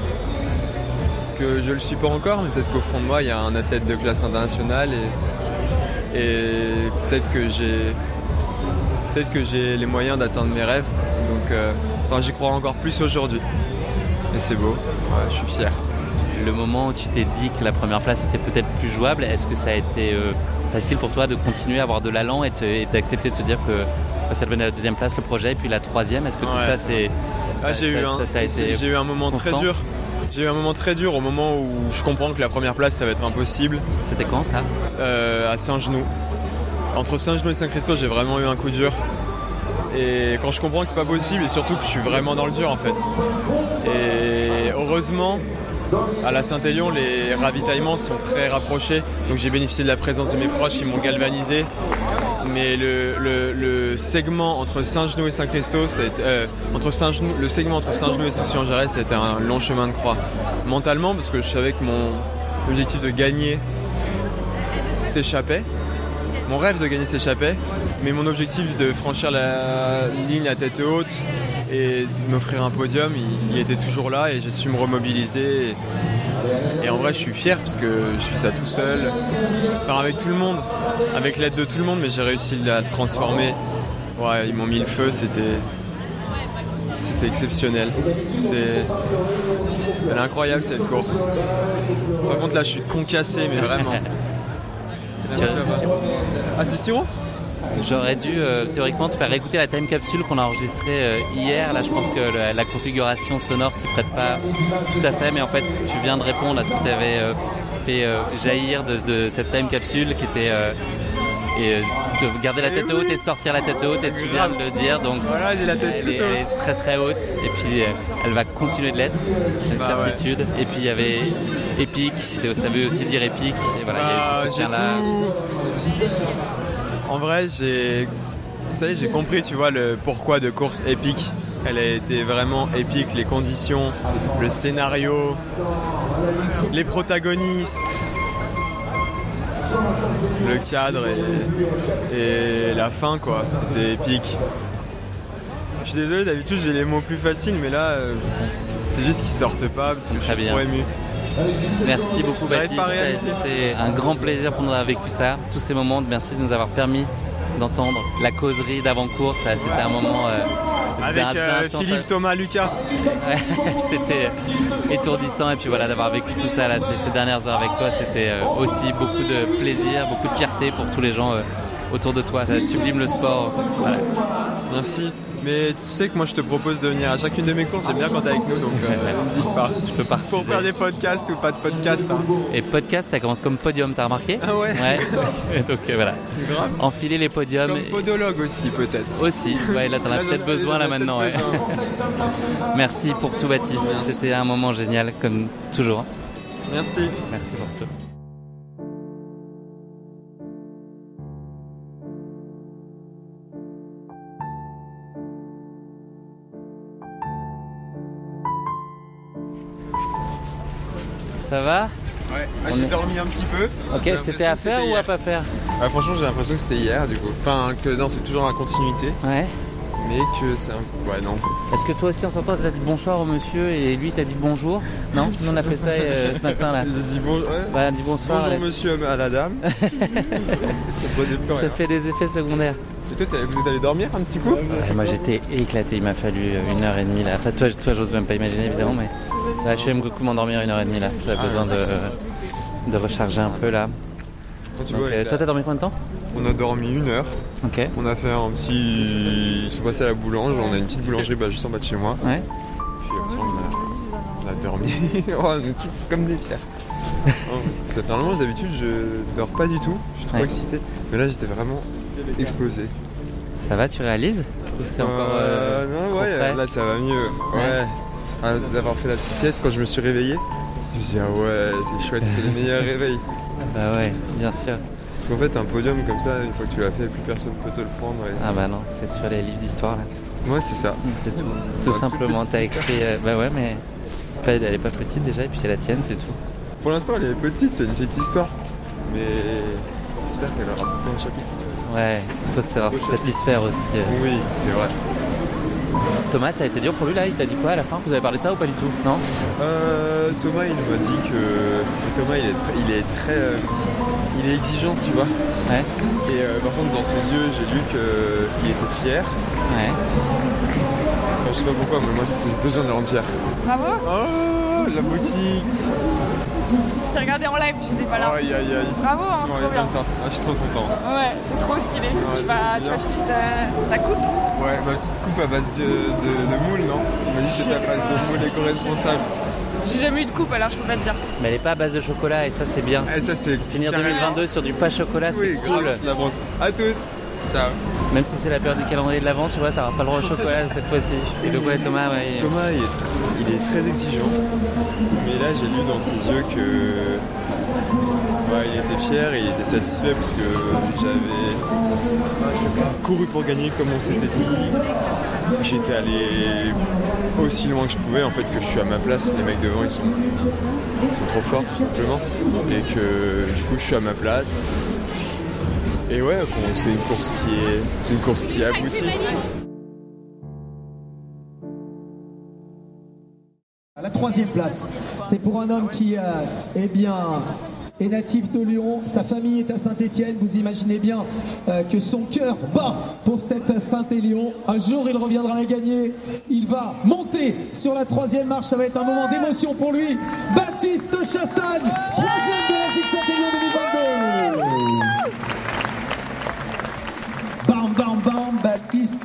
[SPEAKER 12] que je le suis pas encore mais peut-être qu'au fond de moi il y a un athlète de classe internationale et, et peut-être que j'ai peut-être que j'ai les moyens d'atteindre mes rêves donc euh, enfin, j'y crois encore plus aujourd'hui et c'est beau, ouais, je suis fier.
[SPEAKER 1] Le moment où tu t'es dit que la première place était peut-être plus jouable, est-ce que ça a été euh, facile pour toi de continuer à avoir de l'allant et, te, et d'accepter de se dire que bah, ça devenait la deuxième place le projet et puis la troisième? Est-ce que tout
[SPEAKER 12] ouais.
[SPEAKER 1] ça c'est
[SPEAKER 12] ah,
[SPEAKER 1] ça,
[SPEAKER 12] j'ai,
[SPEAKER 1] ça,
[SPEAKER 12] eu un,
[SPEAKER 1] ça t'a été
[SPEAKER 12] j'ai eu un moment
[SPEAKER 1] constant?
[SPEAKER 12] très dur. J'ai eu un moment très dur au moment où je comprends que la première place ça va être impossible.
[SPEAKER 1] C'était quand ça?
[SPEAKER 12] euh, À Saint-Genoux. Entre Saint-Genoux et Saint-Christophe, j'ai vraiment eu un coup dur. Et quand je comprends que c'est pas possible et surtout que je suis vraiment dans le dur en fait. Et heureusement. À la Saint-Élion, les ravitaillements sont très rapprochés, donc j'ai bénéficié de la présence de mes proches qui m'ont galvanisé. Mais le, le, le segment entre Saint-Genoux et Saint-Christophe, ça a été, euh, entre Saint-Genoux, le segment entre Saint-Genoux et Soucy-en-Jarez, ça a été un long chemin de croix. Mentalement, parce que je savais que mon objectif de gagner s'échappait, mon rêve de gagner s'échappait, mais mon objectif de franchir la ligne à tête haute et m'offrir un podium, il, il était toujours là et j'ai su me remobiliser. Et, et en vrai, je suis fier parce que je fais ça tout seul, enfin avec tout le monde, avec l'aide de tout le monde, mais j'ai réussi à le transformer. Ouais, ils m'ont mis le feu, c'était, c'était exceptionnel. C'est, elle est incroyable cette course. Par contre, là, je suis concassé, mais vraiment. Ah, c'est le sirop ?
[SPEAKER 1] j'aurais dû euh, théoriquement te faire écouter la time capsule qu'on a enregistrée euh, hier. Là, je pense que la, la configuration sonore s'y prête pas tout à fait, mais en fait, tu viens de répondre à ce que tu avais euh, fait euh, jaillir de, de cette time capsule qui était euh, et euh, de garder la tête haute et sortir la tête haute, et tu viens de le dire, donc
[SPEAKER 12] voilà, j'ai la tête
[SPEAKER 1] elle, est, elle est très très haute, et puis euh, elle va continuer de l'être, c'est une bah, certitude. Ouais. Et puis il y avait épique, c'est, ça veut aussi dire épique, et voilà, bah, il y a eu ce soutien-là.
[SPEAKER 12] En vrai, j'ai, ça y est, j'ai compris, tu vois, le pourquoi de course épique. Elle a été vraiment épique, les conditions, le scénario, les protagonistes, le cadre et, et la fin, quoi. C'était épique. Je suis désolé, d'habitude j'ai les mots plus faciles, mais là, euh, c'est juste qu'ils sortent pas parce que je suis trop ému.
[SPEAKER 1] Merci beaucoup Baptiste, c'est un grand plaisir pour nous d'avoir vécu ça, tous ces moments. Merci de nous avoir permis d'entendre la causerie d'avant-course. C'était un moment euh,
[SPEAKER 12] avec euh, Philippe, Thomas, Lucas.
[SPEAKER 1] Ouais, c'était étourdissant, et puis voilà, d'avoir vécu tout ça là, ces, ces dernières heures avec toi, c'était euh, aussi beaucoup de plaisir, beaucoup de fierté pour tous les gens euh, autour de toi. Ça sublime le sport. Voilà.
[SPEAKER 12] Merci. Mais tu sais que moi je te propose de venir à chacune de mes courses, j'aime bien quand t'es avec nous, donc euh, n'hésite pas.
[SPEAKER 1] Je peux pas.
[SPEAKER 12] Pour faire des podcasts ou pas de podcasts. Hein.
[SPEAKER 1] Et podcast, ça commence comme podium, t'as remarqué ?
[SPEAKER 12] Ah ouais.
[SPEAKER 1] Ouais. Donc euh, voilà.
[SPEAKER 12] Grave.
[SPEAKER 1] Enfiler les podiums.
[SPEAKER 12] Comme podologue aussi peut-être.
[SPEAKER 1] Aussi. Ouais, là t'en as là, peut-être besoin là maintenant. Ouais. Merci pour tout Baptiste. Merci. C'était un moment génial comme toujours.
[SPEAKER 12] Merci.
[SPEAKER 1] Merci pour tout. Ça va ?
[SPEAKER 12] Ouais, ah, j'ai est... dormi un petit peu.
[SPEAKER 1] Ok, c'était à faire ou à pas faire ?
[SPEAKER 12] Ah, franchement, j'ai l'impression que c'était hier du coup. Enfin, que non, c'est toujours la continuité.
[SPEAKER 1] Ouais.
[SPEAKER 12] Mais que c'est un peu. Ouais, non.
[SPEAKER 1] Est-ce que toi aussi en sortant, t'as dit bonsoir au monsieur et lui t'as dit bonjour ? Non ? Nous on a fait ça euh, ce matin là.
[SPEAKER 12] J'ai dit bon... ouais.
[SPEAKER 1] Bah, dit bonsoir.
[SPEAKER 12] Bonjour allez. Monsieur à la dame.
[SPEAKER 1] Ça fait des effets secondaires.
[SPEAKER 12] Et toi, vous êtes allé dormir un petit coup ?
[SPEAKER 1] Ouais, moi j'étais éclaté, il m'a fallu une heure et demie là. Enfin, toi, toi j'ose même pas imaginer évidemment, mais là, je suis même beaucoup m'endormir une heure et demie là. J'avais ah, besoin de, de recharger un peu là.
[SPEAKER 12] Donc,
[SPEAKER 1] vois, euh, toi, t'as dormi combien de temps ?
[SPEAKER 12] On a dormi une heure.
[SPEAKER 1] Ok.
[SPEAKER 12] On a fait un petit. Ils sont passés à la boulange. On a une petite boulangerie bah, juste en bas de chez moi.
[SPEAKER 1] Ouais.
[SPEAKER 12] Puis après, on a, on a dormi. Oh, on est tous comme des pierres. Oh, ça fait un moment, d'habitude, je dors pas du tout. Je suis trop ouais. excité. Mais là, j'étais vraiment explosé.
[SPEAKER 1] Ça va, tu réalises ? Ou c'est
[SPEAKER 12] euh,
[SPEAKER 1] encore. Euh,
[SPEAKER 12] non, ouais, frais là, ça va mieux. Ouais. ouais. Ah, d'avoir fait la petite sieste quand je me suis réveillé. Je me suis dit, ah ouais, c'est chouette, c'est le meilleur réveil.
[SPEAKER 1] Bah ouais, bien sûr.
[SPEAKER 12] Parce qu'en fait, un podium comme ça, une fois que tu l'as fait, plus personne ne peut te le prendre. Et...
[SPEAKER 1] Ah bah non, c'est sur les livres d'histoire là.
[SPEAKER 12] Ouais, c'est ça.
[SPEAKER 1] C'est tout. Tout bah, simplement, t'as écrit. Euh, bah ouais, mais elle est pas petite déjà, et puis c'est la tienne, c'est tout.
[SPEAKER 12] Pour l'instant, elle est petite, c'est une petite histoire. Mais j'espère qu'elle aura plein de chapitres.
[SPEAKER 1] Ouais, il faut savoir se satisfaire aussi. Euh.
[SPEAKER 12] Oui, c'est vrai.
[SPEAKER 1] Thomas, ça a été dur pour lui là, il t'a dit quoi à la fin ? Vous avez parlé de ça ou pas du tout ? Non
[SPEAKER 12] euh, Thomas, il m'a dit que Thomas, il est très, il est, très, euh, il est exigeant, tu vois.
[SPEAKER 1] Ouais.
[SPEAKER 12] Et euh, par contre, dans ses yeux, j'ai lu qu'il était fier.
[SPEAKER 1] Ouais.
[SPEAKER 12] Enfin, je sais pas pourquoi, mais moi, j'ai besoin de le rendre fier.
[SPEAKER 17] Bravo.
[SPEAKER 12] Oh, la boutique.
[SPEAKER 17] Je t'ai regardé en live, j'étais pas là.
[SPEAKER 12] Aïe aïe aïe.
[SPEAKER 17] Bravo, hein, trop bien.
[SPEAKER 12] Ah, je suis trop content.
[SPEAKER 17] Ouais, c'est trop stylé. Ouais, tu, vas, tu vas chercher ta, ta coupe ?
[SPEAKER 12] Ouais, ma petite coupe à base de, de, de moule, non ? Il m'a dit que c'était à base de moule éco-responsable.
[SPEAKER 17] J'ai jamais eu de coupe, alors je peux pas te dire.
[SPEAKER 1] Mais elle est pas à base de chocolat, et ça c'est bien.
[SPEAKER 12] Et ça c'est
[SPEAKER 1] finir carrément. deux mille vingt-deux sur du pas chocolat,
[SPEAKER 12] oui,
[SPEAKER 1] c'est cool.
[SPEAKER 12] Grave, à tous. Ciao.
[SPEAKER 1] Même si c'est la période du calendrier de l'Avent, tu vois, t'auras pas le droit au chocolat cette fois-ci. Et donc ouais, Thomas, ouais.
[SPEAKER 12] Thomas, il est, il est très exigeant. Mais là, j'ai lu dans ses yeux que ouais, il était fier et il était satisfait parce que j'avais couru pour gagner comme on s'était dit. J'étais allé aussi loin que je pouvais, en fait, que je suis à ma place. Les mecs devant, ils sont, ils sont trop forts, tout simplement. Et que du coup, je suis à ma place. Et ouais, c'est une course qui est, c'est une course qui est aboutie.
[SPEAKER 18] La troisième place, c'est pour un homme qui, euh, eh bien, est natif de Lyon. Sa famille est à Saint-Étienne. Vous imaginez bien euh, que son cœur bat pour cette Saint-Élion. Un jour, il reviendra la gagner. Il va monter sur la troisième marche. Ça va être un moment d'émotion pour lui. Baptiste Chassagne, troisième de la Zig Saint-Élion deux mille vingt-deux.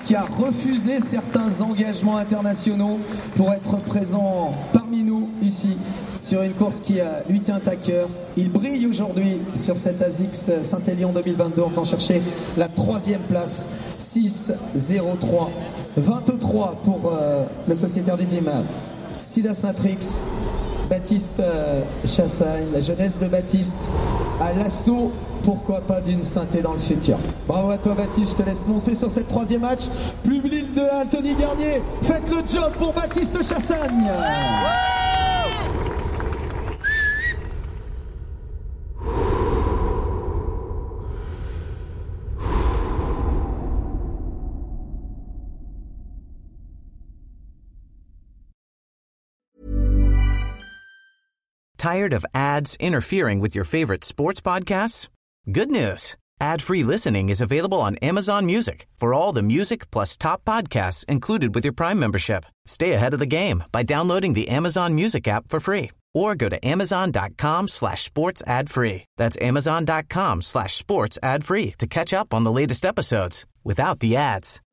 [SPEAKER 18] qui a refusé certains engagements internationaux pour être présent parmi nous ici sur une course qui lui tient à cœur. Il brille aujourd'hui sur cette A S I X Saint-Élion deux mille vingt-deux en venant chercher la troisième place, six zéro trois vingt-trois pour euh, le sociétaire du team Sidas Matrix. Baptiste euh, Chassagne, la jeunesse de Baptiste à l'assaut, pourquoi pas, d'une synthé dans le futur. Bravo à toi Baptiste, je te laisse monter sur cette troisième match. Plus l'île de la Tony Garnier, faites le job pour Baptiste Chassagne.
[SPEAKER 19] Tired of ads interfering with your favorite sports podcasts? Good news. Ad-free listening is available on Amazon Music for all the music plus top podcasts included with your Prime membership. Stay ahead of the game by downloading the Amazon Music app for free or go to amazon.com slash sports ad free. That's amazon.com slash sports ad free to catch up on the latest episodes without the ads.